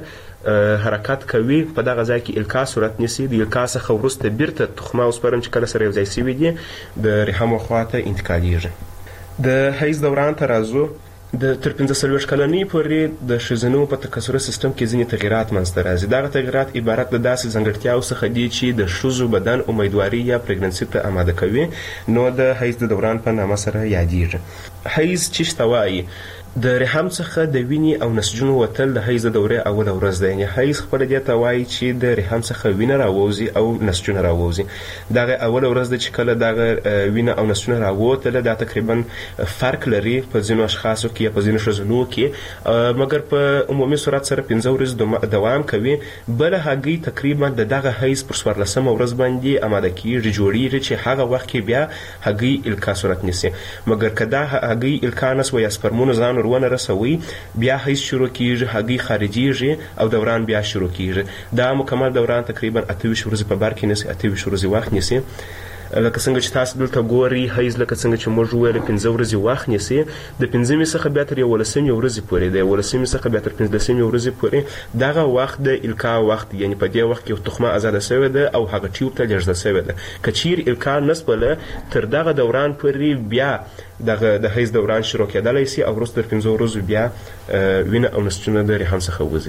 حرکت کوي، په دغه ځای کې القا صورت نیسي. د القا څخه وروسته بیرته تخمه او سپرم چې کله سره یو ځای سوي دي د رحم خواته انتقالیږي. د حیض دوران ته راځو. تر 45 کلنۍ پورې د ښځینو په تکثري سیستم کې ځینې تغیرات منځته راځي. دغه تغیرات عبارت د داسې ځانګړتیاو څخه دي چې د ښځو بدن امیدواري یا پریګننسي ته آماده کوي، نو د حیض د دوران په نامه سره یادېږي. حیض څه ته وایي؟ د رحم څخه د وینې او نسجونو وتل د حیض د دورې اوله ورځ ده. یعنې حیض خپله دې ته وایي چې د رحم څخه وینه راوځي او نسجونه راوځي. دغه اوله ورځ ده چې کله دغه وینه او نسجونه راوتله، دا تقریبا فرق لري په ځینو اشخاصو کې یا په ځینو ښځینو کې، مګر په عمومي صورت سره 15 ورځې دوام کوي. بله هګۍ تقریبا د دغه حیض پر 14مه ورځ باندې آماده کېږي، جوړېږي چې هغه وخت کې بیا هګۍ القا صورت نیسي. مګر که دا هګۍ القا نه سوه یا سپرمونه ځان ونه رسوي، بیا حیض شروع کیږي، هګۍ خارجیږي او دوران بیا شروع کیږي. دا مکمل دوران تقریبا 28 ورځې په بر کې نیسي، 28 ورځې وخت نیسي. لکه څنګه چې تاسو دلته ګورئ، حیض لکه څنګه چې موږ وویل 15 ورځې وخت نیسي. د 15مې څخه بیا تر 11مې ورځې پورې، د 11مې څخه بیا تر 15مې ورځې پورې دغه وخت د القا وخت، یعنې په دې وخت کې تخمه ازاده سوې ده او هغه ټیوب ته لېږده سوې ده. که چیرې القا نه سوله، تر دغه دوران پورې بیا دغه د حیض دوران شروع کېدلی سي او وروسته تر 15 ورځو بیا وینه او نسجونه د رحم څخه وځي.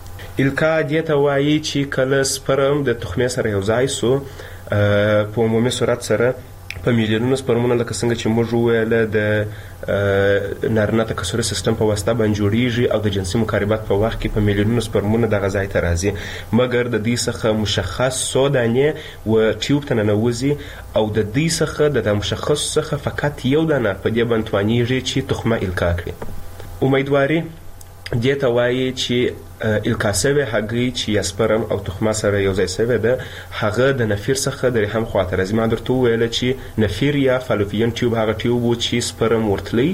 القا دې ته وایي چې کله سپرم د تخمې سره یو ځای سو، په عمومي صورت سره په میلیونونو سپرمونه لکه څنګه چې موږ وویله د نارینه تکثري سیستم په واسطه باندې جوړیږي او د جنسي مقاربت په وخت کې په میلیونونو سپرمونه دغه ځای ته راځي. مګر د دې څخه مشخص څو دانې و ټیوب ته ننوځي او د دې څخه د مشخص څخه فقط یو دانه په دې باندې توانیږي چې تخمه القا کړي. امیدواري دې ته وایي چې الکاسوي هګي چې یاسپرم او تخمه سره یو ځای شوی ده هغه د نفیر څخه د رحم خواته راځي. ما درته وویل چې نفیر یا فالوپین ټیوب هغه ټیوب و چې سپرم ورتلی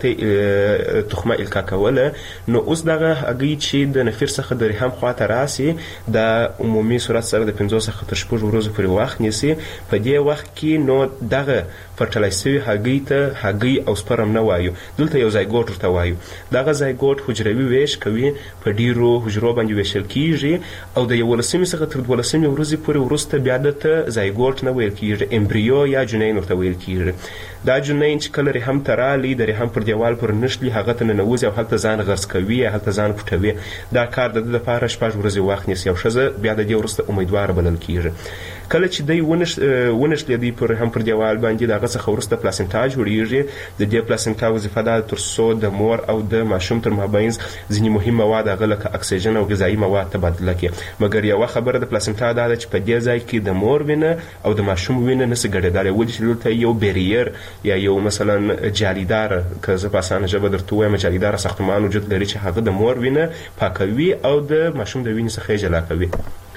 هلته تخمه الکا کوله. نو اوس دغه هګي چې د نفیر څخه د رحم خواته راسي د عمومي صورت سره د 15 څخه تر 16 ورځې پورې وخت نیسي. په دې وخت کې نو دغه فرټلایز شوي هګي ته هګي او سپرم نه وایو، دلته یو زایګوټ ورته وایو. دغه زایګوټ حجروي ویش کوي، په ډیرو حجرو باندې ویشل کیږي او د 11 څخه تر 12 ورځې پورې وروسته بیا دته زایګوټ نه ویل کیږي، امبریو یا جنین ورته ویل کیږي. دا جنین چې کله رحم ته رالي د رحم پر دیوال پر نښلي هغه ته ننوځي او هلته ځان غرس کوي یا هلته ځان پټوي. دا کار د ده لپاره 6 ورځې وخت نیسي او ښځه بیا د دې وروسته امیدواره بلل کیږي. کله چې دی ونښلېدی پر رحم پر دیوال باندې د هغه څخه وروسته پلاسنټا جوړیږي. د دې پلاسنټا وظیفه ده تر څو د مور او د ماشوم تر مابین ځینې مهم مواد هغه لکه اکسیجن او غذایي مواد تبادله کړي. مګر یوه خبره د پلاسنټا دا ده چې په دې ځای کې د مور وینه او د ماشوم وینه نسي ګډېدلی، ولې چې دلته یو بیریر یا یو مثلا جالیدار، که زه په اسانه ژبه درته ووایم جالیداره ساختمان وجود لري چې هغه د مور وینه پاکوي او د ماشوم د وینې څخه یې جلا کوي.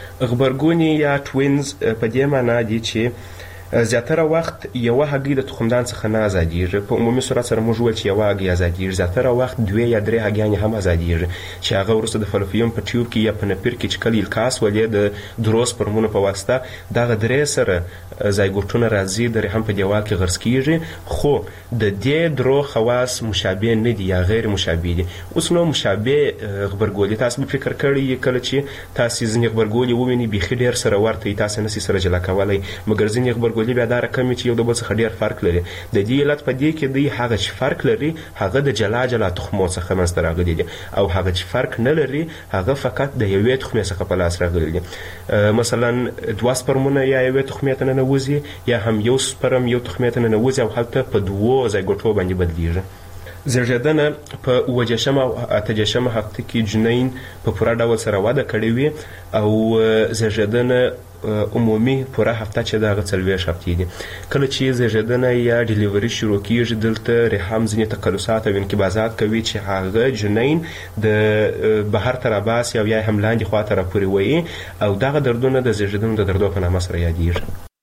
غبرګونې یا ټوینز په دې معنا دي چې زیاتره وخت یوه هګۍ د تخمدان څخه نه ازادیږي. په عمومي صورت سره موږ وویل چې یوه هګۍ ازادیږي، زیاتره وخت 2 یا 3 هګیانې هم ازادیږي چې هغه وروسته د فالوپیم په ټیوب کې یا په نپیر کې چې کله الکاس ولې د درو سپرمونو په واسطه دغه 3 سره زایګوټونه راځي د رحم په دیوال کې غرس کیږي. خو د دې درو خواص مشابه نه دي یا غیر مشابه دي. اوس نو مشابه غبرګولي تاسو به فکر کړی کله چې تاسو ځینې غبرګولي وویني بیخي ډېر سره ورته تاسو نسي سره جلا کولی، مګر ځینې غبرګولي بیا دا رقم چې یو د بل څخه ډېر فرق لري. د دې علت په دې کې دی هغه چې فرق لري هغه د جلا تخمو څخه منځته راغلي دي او هغه چې فرق نه لري هغه فقط د یوې تخمې څخه په لاس راغلي دي. مثلا 2 سپرمونه یا یوې تخمې ته ننوځي یا هم یو سپرم یو تخمې ته ننوځي او هلته په 2 زایګوټو باندې بدلیږي. زیږیدنه په 7 او 8 هفته کې جنین په پوره ډول سره وده کړې وي او زیږیدنه عمومي پوره هفته چې دغه 40 هفتې دي. کله چې زیږیدنه یا ډیلیوري شروع کیږي دلته رحم ځینې تقلصات او انقباضات کوي چې هغه جنین د بهر ته راباسي او یا هم لاندې خواته راپورې وایي او دغه دردونه د زیږیدنې د دردو په نامه سره یادیږي.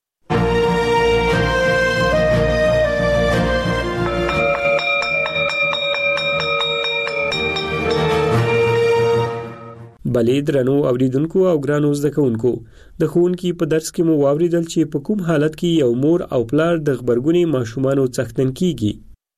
بلې درنو اوریدونکو او ګرانو زده کوونکو، د ښوونکي په درس کې مو واوریدل چې په کوم حالت کې یو مور او پلار د غبرګونې ماشومانو څښتن کیږي.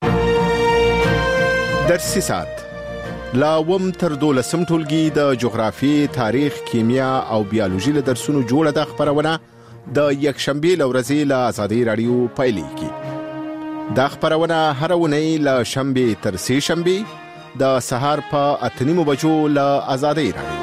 درسي ساعت لا وم تر 12 ټولګي د جغرافي، تاریخ، کیمیا او بیولوژي له درسونو جوړه د خبرونه د یکشنبه لورځي له آزادي رادیو پایلیږي. دا خبرونه هر ونی له شنبه تر سه شنبه د سهار په 8:30 بجو له آزادي رادیو.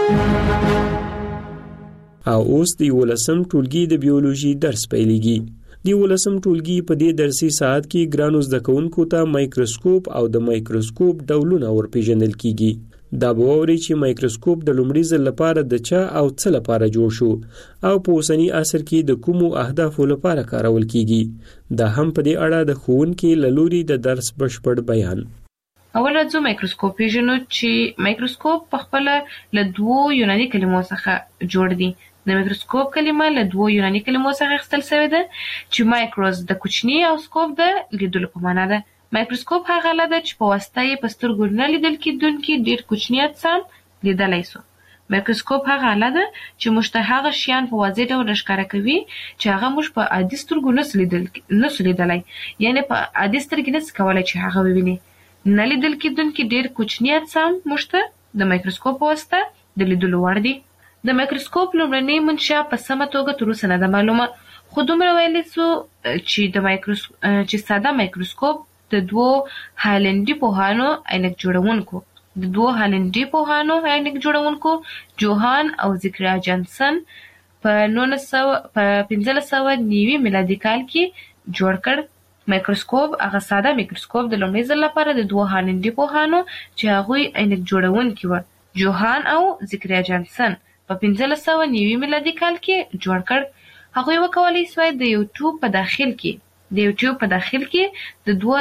او اوس د 11م ټولګي د بیولوژي درس پیلېږي. د 11م ټولګي په دې درسي ساعت کې ګرانو زده کوونکو ته مایکروسکوپ او د مایکروسکوپ ډولونه ورپېژندل کیږي. دا به ووري چې مایکروسکوپ د لومړي ځل لپاره د چا او څه لپاره جوړ شو او په اوسني عصر کې د کومو اهدافو لپاره کارول کیږي. دا هم په دې اړه د ښوونکي له لوري د درس بشپړ بیان. اوله ځو مایکروسکوپ پیژنو چې مایکروسکوپ په خپل له 2 یوناني کلمو څخه جوړ دي. د مایکروسکوپ کلمه له 2 یوناني کلمو څخه اخیستل شوې ده چې مایکروس د کوچني او سکوپ د لیدلو په معنا ده. مایکروسکوپ هغه آله ده چې په واسطه یې په سترګو نه لیدل کېدونکي ډېر کوچني اجسام لیدلی سو. مایکروسکوپ هغه آله ده چې موږ ته هغه شیان په واضح ډول ښکاره کوي چې هغه موږ په عادي سترګو نسو لیدلی، یعنې په عادي سترګې نسي کولی چې هغه وویني. نه لیدل کېدونکي ډېر کوچني اجسام موږ ته د مایکروسکوپ په واسطه د لیدلو وړ دي. د مایکروسکوپ لومړنۍ منشا په سمه توګه تر اوسه نه ده معلومه، خو دومره ویلی سو چې ساده مایکروسکوپ د 2 هالنډي پوهانو عینک جوړونکو جوهان او زکریا جانسن په 1590 میلادي کال کې جوړ کړ. مایکروسکوپ هغه ساده مایکروسکوپ د لومړي ځل لپاره د 2 هالنډي پوهانو چې هغوی عینک جوړونکي وو، جوهان او زکریا جانسن په 1590 میلادي کال کې جوړ کړ. هغوی وکولی سوای د یو ټوب په داخل کې د یوټیوب په داخل کې د دوه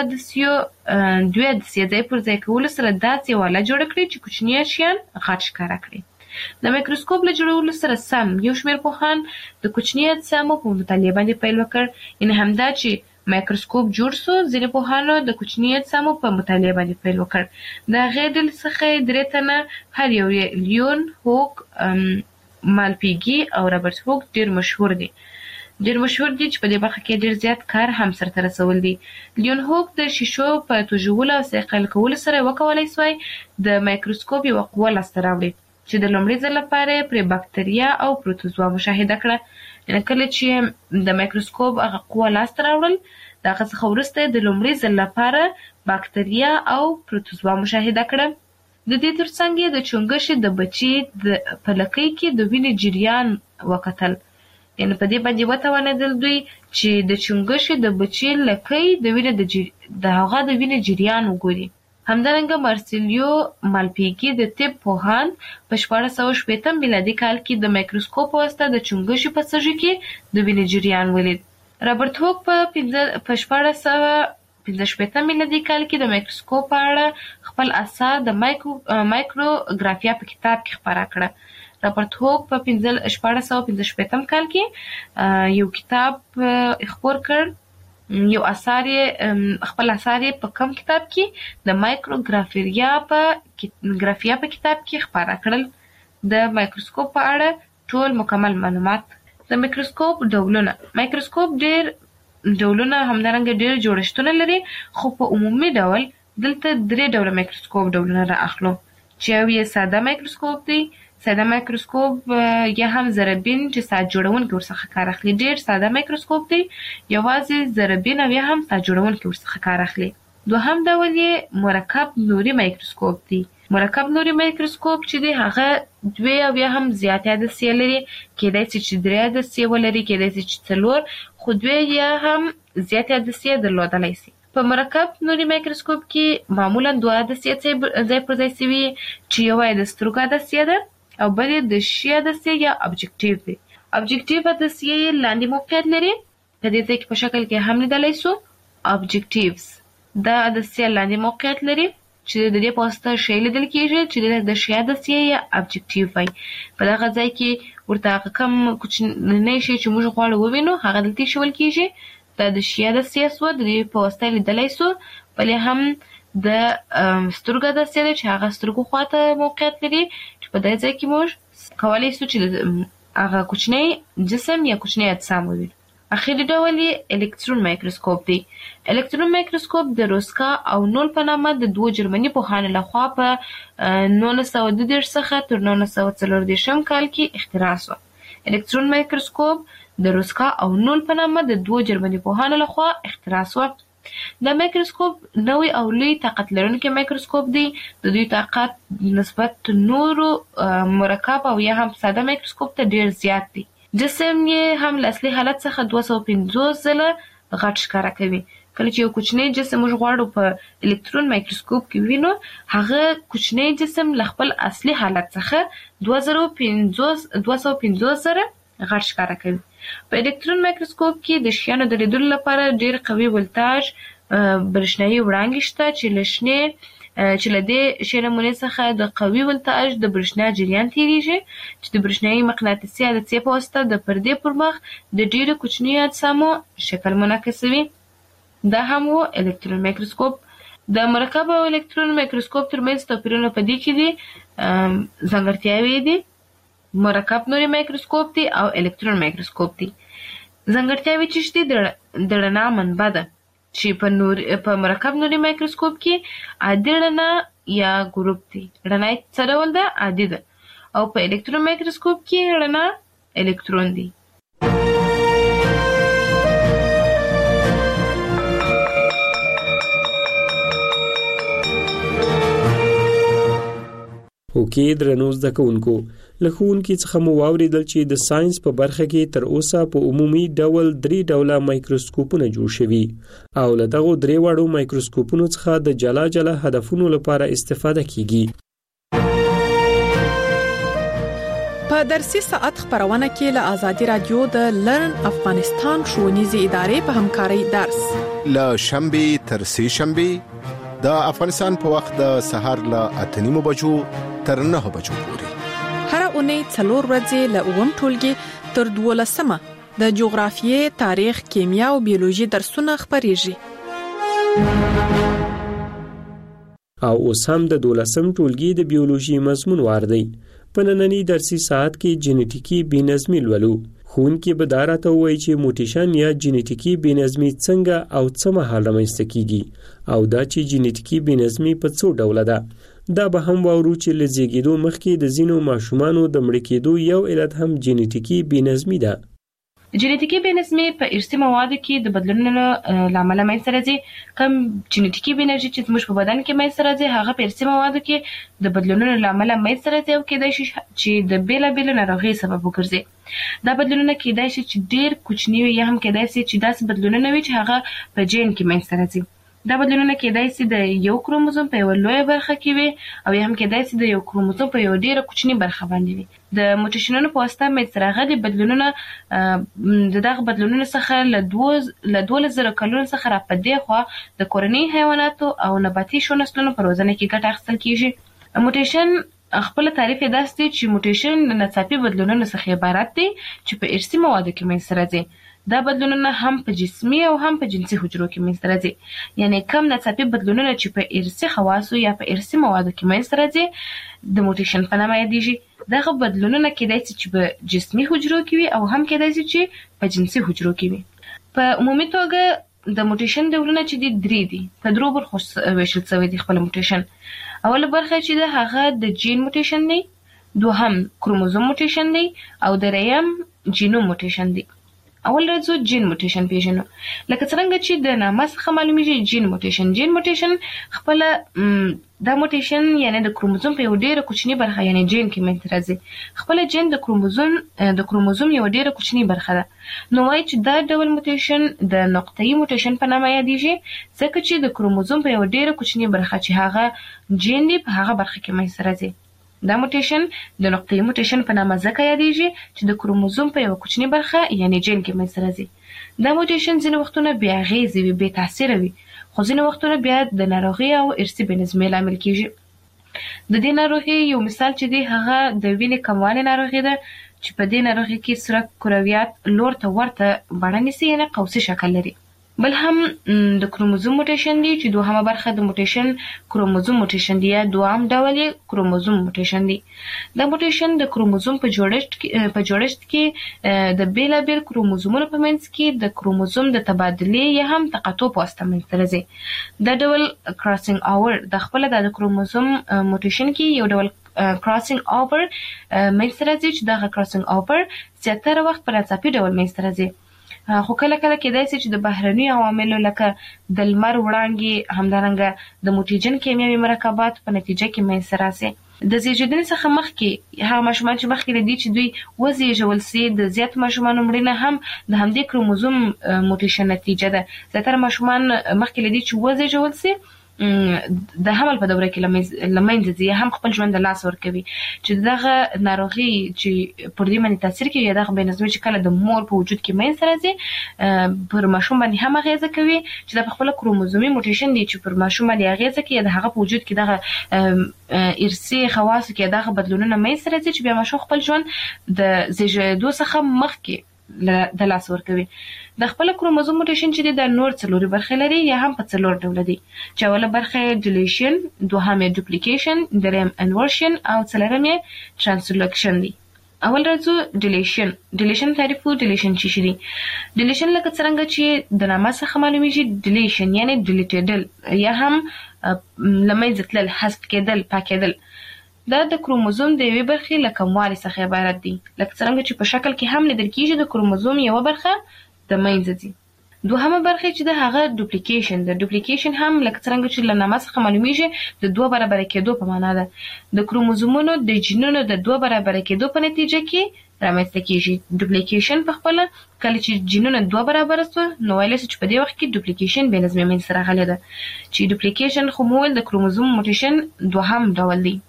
عدسیو ځای پر ځای کولو سره داسې واله جوړ کړي چې کوچني شیان غټ ښکاره کړي. د مایکروسکوپ له جوړولو سره سم یو شمېر پوهان د کوچني اجسامو په مطالعه باندې پیل وکړ. یعنې همدا چې مایکروسکوپ جوړ سو، ځینې پوهانو د کوچني اجسامو په مطالعه باندې پیل وکړ. د هغې ډلې څخه 3 تنه هر یو لیون هوک، مالپیګي او رابرټ هوک ډېر مشهور دي چې په دې برخه کې ډېر زیات کار هم سرته رسول دي. لیون هوک د شیشو په توژولو او صیقل کولو سره وکولای سوای د مایکروسکوپ یوه قوه لاسته راوړي چې د لومړي ځل لپاره پرې باکتریا او پروتوزوا مشاهده کړه. کله چې د مایکروسکوپ هغه قوه لاسته راوړل، د هغه څخه وروسته د لومړي ځل لپاره باکتریا او پروتوزوا مشاهده کړه. د دې ترڅنګ د چونګښې د بچي په لکۍ کې د وینې جریان وکتل. یعنې په دې باندې وتوانېدل دوی چې د چونګښې د بچي لکۍ د هغه د وینې جریان وګوري. همدارنګه مارسیلیو مالپیګي د طب پوهان په 1660 میلادي کال کې د مایکروسکوپ په واسطه د چونګښې په سږي کې د وینې جریان ولید. رابرټ هوک په 1665 میلادي کال کې د مایکروسکوپ په اړه خپل اثار د مایکروګرافیا په کتاب کې خپاره کړه. رابرټ هوک په 1665 کال کې یو کتاب خپور کړ، یو اثار خپل اثار په کم کتاب کې د مایکروګرافیا په کتاب کې خپاره کړل. د مایکروسکوپ په اړه ټول مکمل معلومات. د مایکروسکوپ ډولونه. مایکروسکوپ ډېر ډولونه همدارنګه ډېر جوړښتونه لري، خو په عمومي ډول دلته 3 ډوله مایکروسکوپ ډولونه را اخلو چې یو یې ساده مایکروسکوپ دی. ساده مایکروسکوپ یا هم ذربین چې ساعت جوړونکي ورڅخه کار اخلي ډېر ساده مایکروسکوپ دی، یوازې ذربین او یا هم ساعت جوړونکي ورڅخه کار اخلي. دوهم ډول یې مرکب نوري مایکروسکوپ دی. مرکب نوري مایکروسکوپ چې دی هغه 2 او یا هم زیاتې عدسیې لري، کېدای شي چې 3 عدسیې ولري، کېدای شي چې 4، خو 2 یا هم زیاتې عدسیې درلودلی شي. په مرکب نوري مایکروسکوپ کې معمولا 2 عدسیې ځای پر ځای شوي چې یوه یې د سترګو عدسیه ده او بل یې د شي عدسیه یا ابجکټیو دی. ابجکټیو عدسیه یې لاندې موقعیت لري، په دې ځای کې په شکل کې هم لیدلی شو. ابجکټیوز دا عدسیه لاندې موقعیت لري چې د دې په واسطه شی لیدل کېږي چې د شي عدسیه یا ابجکټیو وایي. په دغه ځای کې ورته هغه کم کوچنی شی چې موږ غواړو ووینو هغه دلته ایښول کېږي. دا د شي عدسیه سوه، د دې په واسطه لیدلی شو. بل هم د سترګو عدسیه ده چې هغه سترګو خواته موقعیت لري، چې په دې ځای کې موږ کولی شو چې هغه کوچنی جسم یا کوچنی اجسام ووینو. اخري ډول یې الکترون مایکروسکوپ دی. الکترون مایکروسکوپ د روسکا او نول په نامه د 2 جرمني پوهانو لخوا په 1932 څخه تر 1940 کال کې اختراع شو. الکترون مایکروسکوپ د روسکا او نول په نامه د 2 جرمني پوهانو لخوا اختراع شو. د مایکروسکوپ نوې او لوی طاقت لرونکي مایکروسکوپ دی. د دوی طاقت نسبت نورو مرکب او یا هم ساده مایکروسکوپ ته ډیر زیات دی. جسم یې هم له اصلي حالت څخه 250 ځله غټ ښکاره کوي. کله چې یو کوچنی جسم موږ غواړو په الکترون مایکروسکوپ کې وینو، هغه کوچنی جسم له خپل اصلي حالت څخه 250 ځله غټ ښکاره کوي. په الکترون مایکروسکوپ کې د شیانو د لیدلو لپاره ډېر قوي ولتاژ برېښنايي وړانګې شته چې له دې شی نمونې څخه د قوي ولتاژ د برېښنا جریان تېرېږي چې د برېښنايي مقناطیسي عدسیې په واسطه د پردې پر مخ د ډېرو کوچنیو اجسامو شکل منعکسوي. دا هم و الکترون مایکروسکوپ. د مرکب او الکترون مایکروسکوپ ترمنځ توپیرونه په دې کې دي. ځانګړتیاوې دي مرکب نوري مایکروسکوپ دی او الکترون مایکروسکوپ دی. ځانګړتیاوې چې دي د رڼا منبع ده چې په مرکب نوري مایکروسکوپ کې عادي رڼا یا ګروپ دی. رڼا څه ډول ده؟ عادي ده. او په الکترون مایکروسکوپ کې رڼا الکترون دی. اوکې درنو زده کوونکو، له ښوونکي څخه مو واورېدل چې د ساينس په برخه کې تر اوسه په عمومي ډول 3 ډوله مایکروسکوپونه جوړ شوي او له دغو 3 وړو مایکروسکوپونو څخه د جلا جلا هدفونو لپاره استفاده کیږي. په درسي ساعت خبرونه کې له آزادي رادیو د لرن افغانستان ښوونیزې ادارې په همکارۍ درس له شنبه تر سه شنبه د افغانستان په وخت د سهار له 8:30 بجو تر 9 بجو پورې هر اونۍ 4 ورځې له اوم ټولګي تر 12 د جغرافیې، تاریخ، کیمیا او بیولوژي درسونه خبريږي. او اوس هم د 12م ټولګي د بیولوژي مضمون واردی. په نننی درسي ساعت کې جینټیکی بېنظمي لولو. ښوونکي به دا راته ووایي چې موټیشن یا جینټیکی بېنظمي څنګه او څه مهال رامنځته کیږي او دا چې جینټیکی بېنظمي په څو ډوله ده. دا به هم واورو چې له زیږیدو مخکې د ځینو ماشومانو د مړه کېدو یو علت هم جینټیکی بېنظمي ده. جینټیکی بېنظمي په ارثي موادو کې د بدلونونو لامل منځته راځي. کوم جینټیکی بېنظمي چې زموږ په بدن کې منځته راځي هغه په ارثي موادو کې د بدلونونو لامل منځته راځي او کېدای شي چې د بیلابېلو ناروغیو سبب وګرځي. دا بدلونونه کېدای شي چې ډېر کوچني وي یا هم کېدای شي چې داسې بدلونونه وي چې هغه په جین کې منځته راځي. دا بدلونونه کېدای شي د یو کروموزوم په یو لویه برخه کې وي او یا هم کېدای شي د یو کروموزوم په یو ډېره کوچني برخه باندې وي. د موټیشنونو په واسطه منځته راغلي بدلونونه د دغه بدلونونو څخه له 2000 کلونو څخه را په دې خوا د کورني حیواناتو او نباتي شو نسلونو په روزنه کې ګټه اخیستل کیږي. موټیشن خپل تعریف یې داسې دی چې موټیشن د ناڅاپي بدلونونو څخه عبارت دی چې په ارثي موادو کې منځته راځي. دا بدلونونه هم په جسمي او هم په جنسي حجرو کې منځته راځي. یعنی کم ناڅاپي بدلونونه چې په ارثي خواصو یا په ارثي موادو کې منځته راځي د موټیشن په نامه یادېږي. دغه بدلونونه کېدای شي چې په جسمي حجرو کې وي او هم کېدای شي چې په جنسي حجرو کې وي. په عمومي توګه د موټیشن ډولونه چې دي 3 دي. په 3 برخو ویشل شوی دی خپل موټیشن. اوله برخه چې ده هغه د جین موټیشن دی، دوهم کروموزوم موټیشن دی او دریم جینوم موټیشن دی. اول راځو جین موټیشن پیژنو. لکه څنګه چې د نامه څخه معلومیږي جین موټیشن خپل دا موټیشن یعنی د کروموزوم په یو ډیره کوچنی برخه یعنی جین کې منځته راځي. خپل جین د کروموزوم یو ډیره کوچنی برخه ده. نو وايي چې دا ډول موټیشن د نقطه‌ای موټیشن په نامه یادېږي ځکه چې د کروموزوم په یو ډیره کوچنی برخه چې هغه جین دی په هغه برخه کې منځته راځي. دا موټیشن د نقطه‌ای موټیشن په نامه ځکه یادېږي چې د کروموزوم په یو کوچنی برخه یعنی جین کې منځته راځي. دا موټیشن ځینې وختونه بې اغېزې وي، بې تاثیره وي، خو ځینې وختونه بیا د ناروغي او ارثي بېنظمۍ لامل کیږي. د دې ناروغي یو مثال چې دی هغه د وینې کموالي ناروغي ده چې په دې ناروغي کې سره کرویات لور ته ورته بڼه نیسي یعنی قوسي شکل لري. بل هم د کروموزوم موټیشن دی چې دوهمه برخه د موټیشن کروموزوم موټیشن دی یا دوام ډول کروموزوم موټیشن دی. دا موټیشن د کروموزوم په جوړښت کې د بیلابیل کروموزومونو په منځ کې د کروموزوم د تبادلې یا هم تقاطع په واسطه منځته راځي. دا ډول کراسینګ اوور د خپل د کروموزوم موټیشن کې یو ډول کراسینګ اوور منځته راځي چې دا کراسینګ اوور زیاتره وخت په ناڅاپي ډول منځته راځي. خو کله کله کېدای شي چې د بهرني عواملو لکه د لمر وړانګې همدارنګه د موټیجن کیمیاوي مرکبات په نتیجه کې منځته راسي. د زیږیدنې څخه مخکې هغه ماشومان چې مخکې لري چې دوی وزېږول سي د زیات ماشومانو مړینه هم د همدې کروموزوم موټیشن نتیجه ده. زیاتره ماشومان مخکې لري چې وزېږول سي د حمل په دوره کې لمنځه ځي هم خپل ژوند د لاس ورکوي چې دغه ناروغي چې پر دې باندې تاثیر کوي یا دغه بېنظمي چې کله د مور په وجود کې منځته راځي پر ماشوم باندې هم اغیزه کوي چې د خپل کروموزومي موټیشن دی چې پر ماشوم باندې اغیزه کوي د هغه په وجود کې دغه ارثي خواص کې دغه بدلونونه منځته راځي چې بیا ماشوم خپل ژوند د زیږیدو څخه مخکې د لاس ورکوي. د خپل کروموزوم موټیشن چې د نور څلوري برخې لري یا هم په څلور ډول دي چې اوله برخه ډیلیشن، دوهمه ډوپلیکیشن، دریم انورشن او څلورمه ترانسلوکشن دي. اول راځو ډیلیشن تعریف. ډیلیشن څه شي دي؟ ډیلیشن لکه څنګه چې د نامه څخه معلومیږي ډیلیشن یعنی ډیلیټیدل یا هم لمنځه تلل، حذف کېدل، پاکېدل. دا د کروموزوم د یوې برخې له کموالي څخه عبارت دي لکه څنګه چې په شکل کې هم لیدل کېږي د کروموزوم یوه برخه د منځه ځي. دوهمه برخه چې د هغه ډوپلیکیشن. د ډوپلیکیشن هم لکه څنګه چې له نامه څخه معلومیږي د 2 برابر کېدو په معنا ده. د کروموزومونو د جینونو د 2 برابر کېدو په نتیجه کې رامنځته کېږي. ډوپلیکیشن په خپل کله چې جینونه 2 برابر شو نو ویل شي چې په دې وخت کې ډوپلیکیشن بېنظمي منځته راغلی ده چې ډوپلیکیشن خو مول د کروموزوم موټیشن دوهم ډول دی.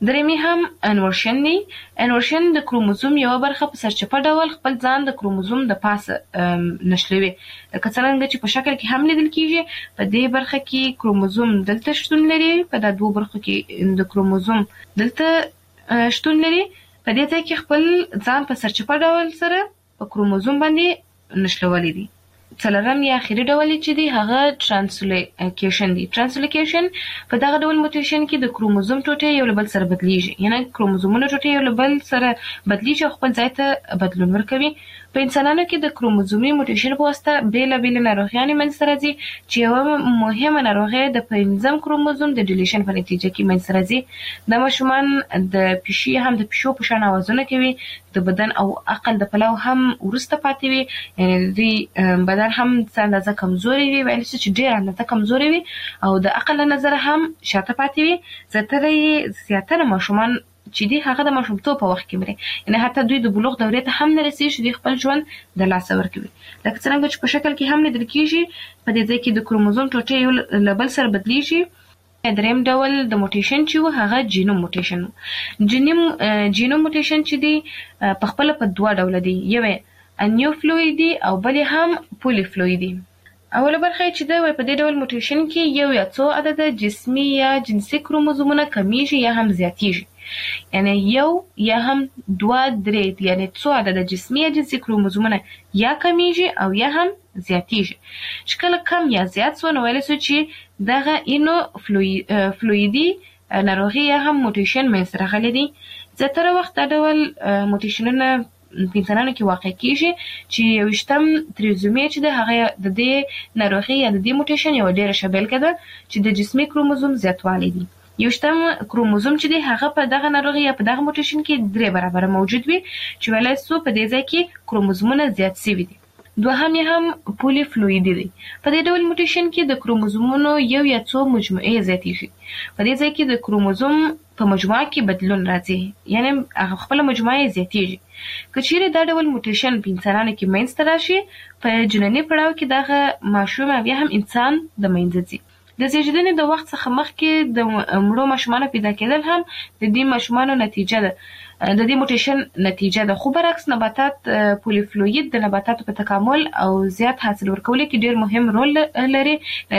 درېمې هم انورشن دی. انورشن د کروموزوم یو برخه په سرچپه ډول خپل ځان د کروموزوم د پاسه نشلوي، لکه څنګه چې په شکل کې هم لیدل کیږي. په دې برخه کې کروموزوم دلته شتون لري، په دا دوه برخو کې د کروموزوم دلته شتون لري. په دې ځای کې خپل ځان په سرچپه ډول سره په کروموزوم باندې نشلولي دي. څلورم یا اخیری ډول چې دی هغه ترانسلوکیشن دی. ترانسلوکیشن په دغه ډول موټیشن کې د کروموزوم ټوټې یو له بل سره بدلیږي، یعنی کروموزومونه ټوټې یو له بل سره بدلیږي او خپل ځای ته بدلون ورکوي. په انسانانو کې د کروموزومي موټیشن په واسطه بیلابیل ناروغیانې منځته راځي چې یوه مهمه ناروغي د 5 کروموزوم د ډیلیشن په نتیجه کې منځته راځي. د ماشومان د پیشي هم د پیشو په شان اوازونه کوي، د بدن او عقل د پلو هم ورسته پاتې وي، یعنی د بدن هم څه اندازه کمزوري وي، ویل چې ډېر اندازه کمزوري وي، او د عقل له نظره هم شاته پاتې وي. زیاتره ماشومان چې دی هغه د ماشومتوب په وخت کې مري، یعنی حتی دوی د بلوغ دورې ته هم نه رسېږي چې دوی خپل ژوند د لاسه ورکوي. لکه څنګه چې په شکل کې هم لیدل کېږي، په دې ځای کې د کروموزوم ټوټې یو له بل سره بدلیږي. دریم ډول د موټیشن چې و هغه جینوم موټیشن. جینوم موټیشن چې دی په خپل په دوه ډول دی، یو انیوفلویدي او بل هم پولیفلویدي. اوله برخه چې دا په دې ډول موټیشن کې یو یا څو عدد جسمي یا جنسي کروموزومونه کمیږي یا هم زیاتیږي، یعنی یو یا هم دوه درې، یعنی څو عدد جسمي یا جنسي کروموزومونه یا کمیږي او یا هم زیاتیږي. چې کله کم یا زیات سو نو ویل سو چې دغه انیوفلویدي ناروغي یا هم موټیشن منځته راغلی دی. زیاتره وخت دا ډول موټیشنونه په انسانانو کې واقع کیږي چې یوشتم تریزومي چې د هغه د دې ناروغي یا د دې موټیشن یو ډیره شبیلګه ده چې د جسمي کروموزوم زیاتوالی دی. یوشتم کروموزوم چې دی هغه په دغه ناروغي یا په دغه موټیشن کې 3 برابر موجود وي، چې ولای سو په دې ځای کې کروموزومونه زیات شوي دي. دوهم یې هم پولیفلویدي دی. په دې ډول موټیشن کې د کروموزومونو یو یا څو مجموعې زیاتېږي. په دې ځای کې د کروموزوم په مجموعه کې بدلون راځي، یعنی هغه خپل مجموعه زیاتېږي. که چیرې دا ډول موټیشن په انسانانو کې منځته راشي، په جنیني پړاو کې دغه ماشوم او یا هم انسان د منځه ځي. د زیږیدنې د وخت څخه مخکې د مړو ماشومانو پیدا کېدل هم د دې ماشومانو نتیجه ده، د دې موټیشن نتیجه ده. خو برعکس نباتات پولیفلوید د نباتاتو په تکامل او زیات حاصل ورکولو کې ډېر مهم رول لري.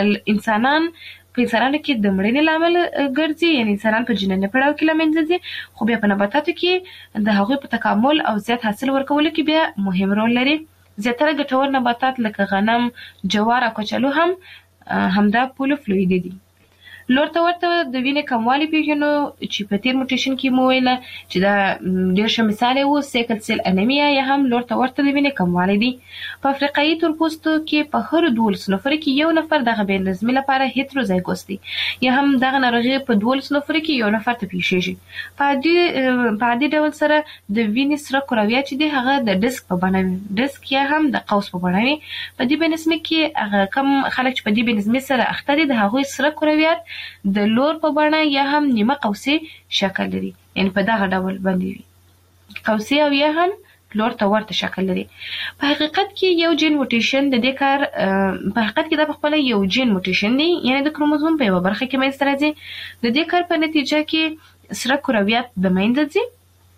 په انسانانو کې د مړینې لامل ګرځي، یعنی انسانان په جنیني پړاو کې له منځه ځي، خو بیا په نباتاتو کې د هغوی په تکامل او زیات حاصل ورکولو کې بیا مهم رول لري. زیاتره ګټور نباتات لکه غنم، جوار او کچالو هم همدا پولیفلویدي دي. لور ته ورته د وینې کموالی پیژنو چې په تیر موټیشن کې مو ویله چې دا ډېر ښه مثال و سیکل سیل انیمیا یا هم لور ته ورته د وینې کموالی دی. په افریقایي تورپوستو کې په هر 12 نفر کې یو نفر دغه بې نظمي لپاره هیتروزایګوس دی، یا هم دغه ناروغي په 12 نفر کې یو نفر ته پیښیږي. په عادي ډول سره د وینې سره کرویات چې دی هغه د ډسک په بڼه وي، ډسک یا هم د قوس په بڼه وي. په دې بې نظمي کې هغه کم خلک چې په دې بې نظمي سره اخته دي، د هغوی سره کرویات د لور په بڼه یا هم نیمه قوسي شکل لري، یعنی په دغه ډول باندې وي، قوسي او یا هم لور ته ورته شکل لري. په حقیقت کې یو جین موټیشن د دې کار په حقیقت کې دا په خپل یو جین موټیشن دی، یعنی د کروموزوم په یو برخه کې منځته راځي. د دې کار په نتیجه کې سره کرویات د منځه ځي،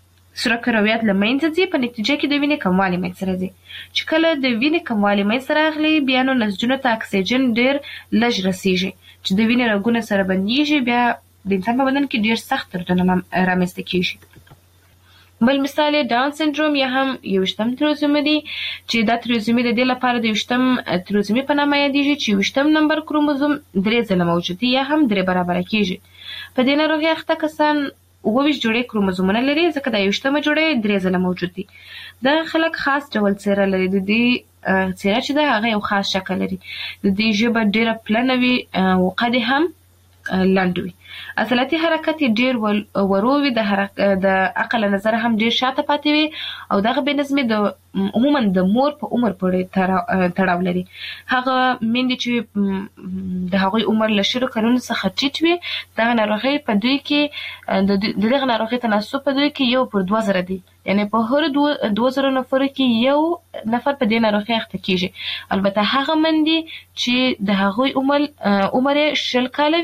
په نتیجه کې د وینې کموالی منځته راځي. چې کله د وینې کموالی منځته راغلی، بیا نو نسجونو ته اکسیجن ډېر لږ رسیږي، چې د وینې رګونه سره بندیږي، بیا د انسان په بدن کې ډېر سخت دردونه رامنځته کېږي. بل مثال ډاون سنډروم یا هم 20 تریزومي دی، چې دا تریزومي د دې لپاره د 20 تریزومي په نامه یادېږي چې 20 نمبر کروموزوم 3 ځله موجود دی یا هم 3 برابره کېږي. په دې ناروغۍ اخته کسان 28 جوړې کروموزومونه لري، ځکه دا 20مه جوړې 3 ځله موجود دي. دا خلک خاص ډول څېره لري، د دې څېره چې ده هغه یو خاص شکل لري، د دې ژبه ډېره پلنه وي او قد هم لنډ وي. عضلاتي حرکت یې ډېر ورو وي، د عقل له نظره هم ډېر شاته پاتې وي، او دغه بې نظمي عموما د مور په عمر پورې تړاو لري. هغه میندې چې د هغوی عمر له 10 کلونو څخه ټیټ وي، دغه ناروغۍ په دوی کې د دغه ناروغۍ تناسب په دوی کې 1 پر 2000 دی، یعنی په هر 2000 نفرو کې یو نفر په دې ناروغۍ اخته کیږي. البته هغه مندي چې د هغوی عمر 10 کاله وي،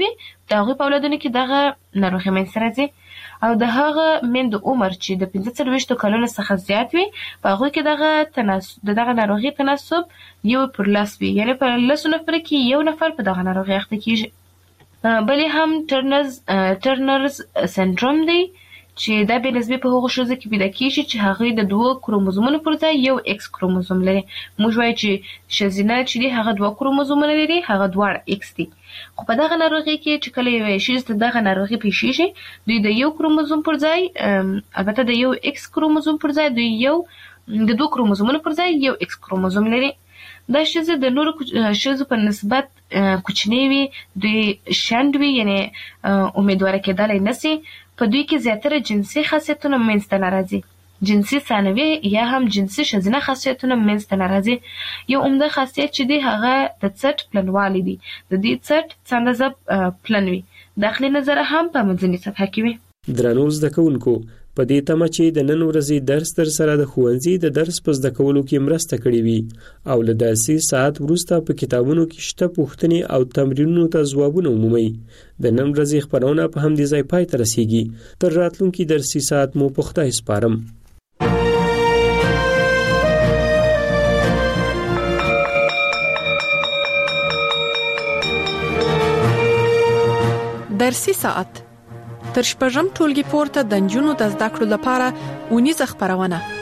د هغوی په اولادونو کې دغه ناروغي منځته راځي او د هغه میندو عمر چې د 45 کلونو څخه زیات وي په هغوی کې دغه ناروغي تناسب 1/10 وي، یعنې په 10 نفر کې یو نفر په دغه ناروغي اخته کیږي. بلې هم ټرنرز سندروم دی چې دا به نسبی په هغو ښځو کې پیدا کیږي چې هغوی د 2 کروموزومونو پر ځای یو ایکس کروموزوم لري. موږ وایو چې ښځینه چې دی هغه 2 کروموزومونه لري، هغه دواړه ایکس دي. خو په دغه ناروغي کې چې کله یو ښځې ته دغه ناروغي پیښیږي دوی د 1 کروموزوم پر ځای البته د 1 ایکس کروموزوم پر ځای دوی د 2 کروموزومونو پر ځای یو ایکس کروموزوم لري. دا ښځې د نورو ښځو په نسبت کوچنۍ وي، دوی شنډ وي، یعنې امیدواره کېدلی نشي. په دوی کې زیاتره جنسي خاصیتونه منځته نه راځي، جنسي ثانوي یا هم جنسي ښځینه خاصیتونه منځته نه راځي. یو عمده خاصیت چې دی هغه د څټ پلنوالی دی. د دې څټ څه اندازه پلن وي، داخلي نظر هم په منځنۍ سطحه کې وي. درنو زده کوونکو، په دې تمه چې د نن ورځې درس تر سره د ښوونځي د درس په زده کولو کې مرسته کړې وي او له درسي ساعت وروسته په کتابونو کې شته پوښتنې او تمرینونو ته ځوابونه ومومئ. د نن ورځې خپرونه په همدې ځای پای ته رسیږي. تر راتلونکي درسي ساعت مو په خدای سپارم. درسي ساعت تر شپږم ټولګي پورته د نجونو د زده کړو لپاره اونیزه خپرونه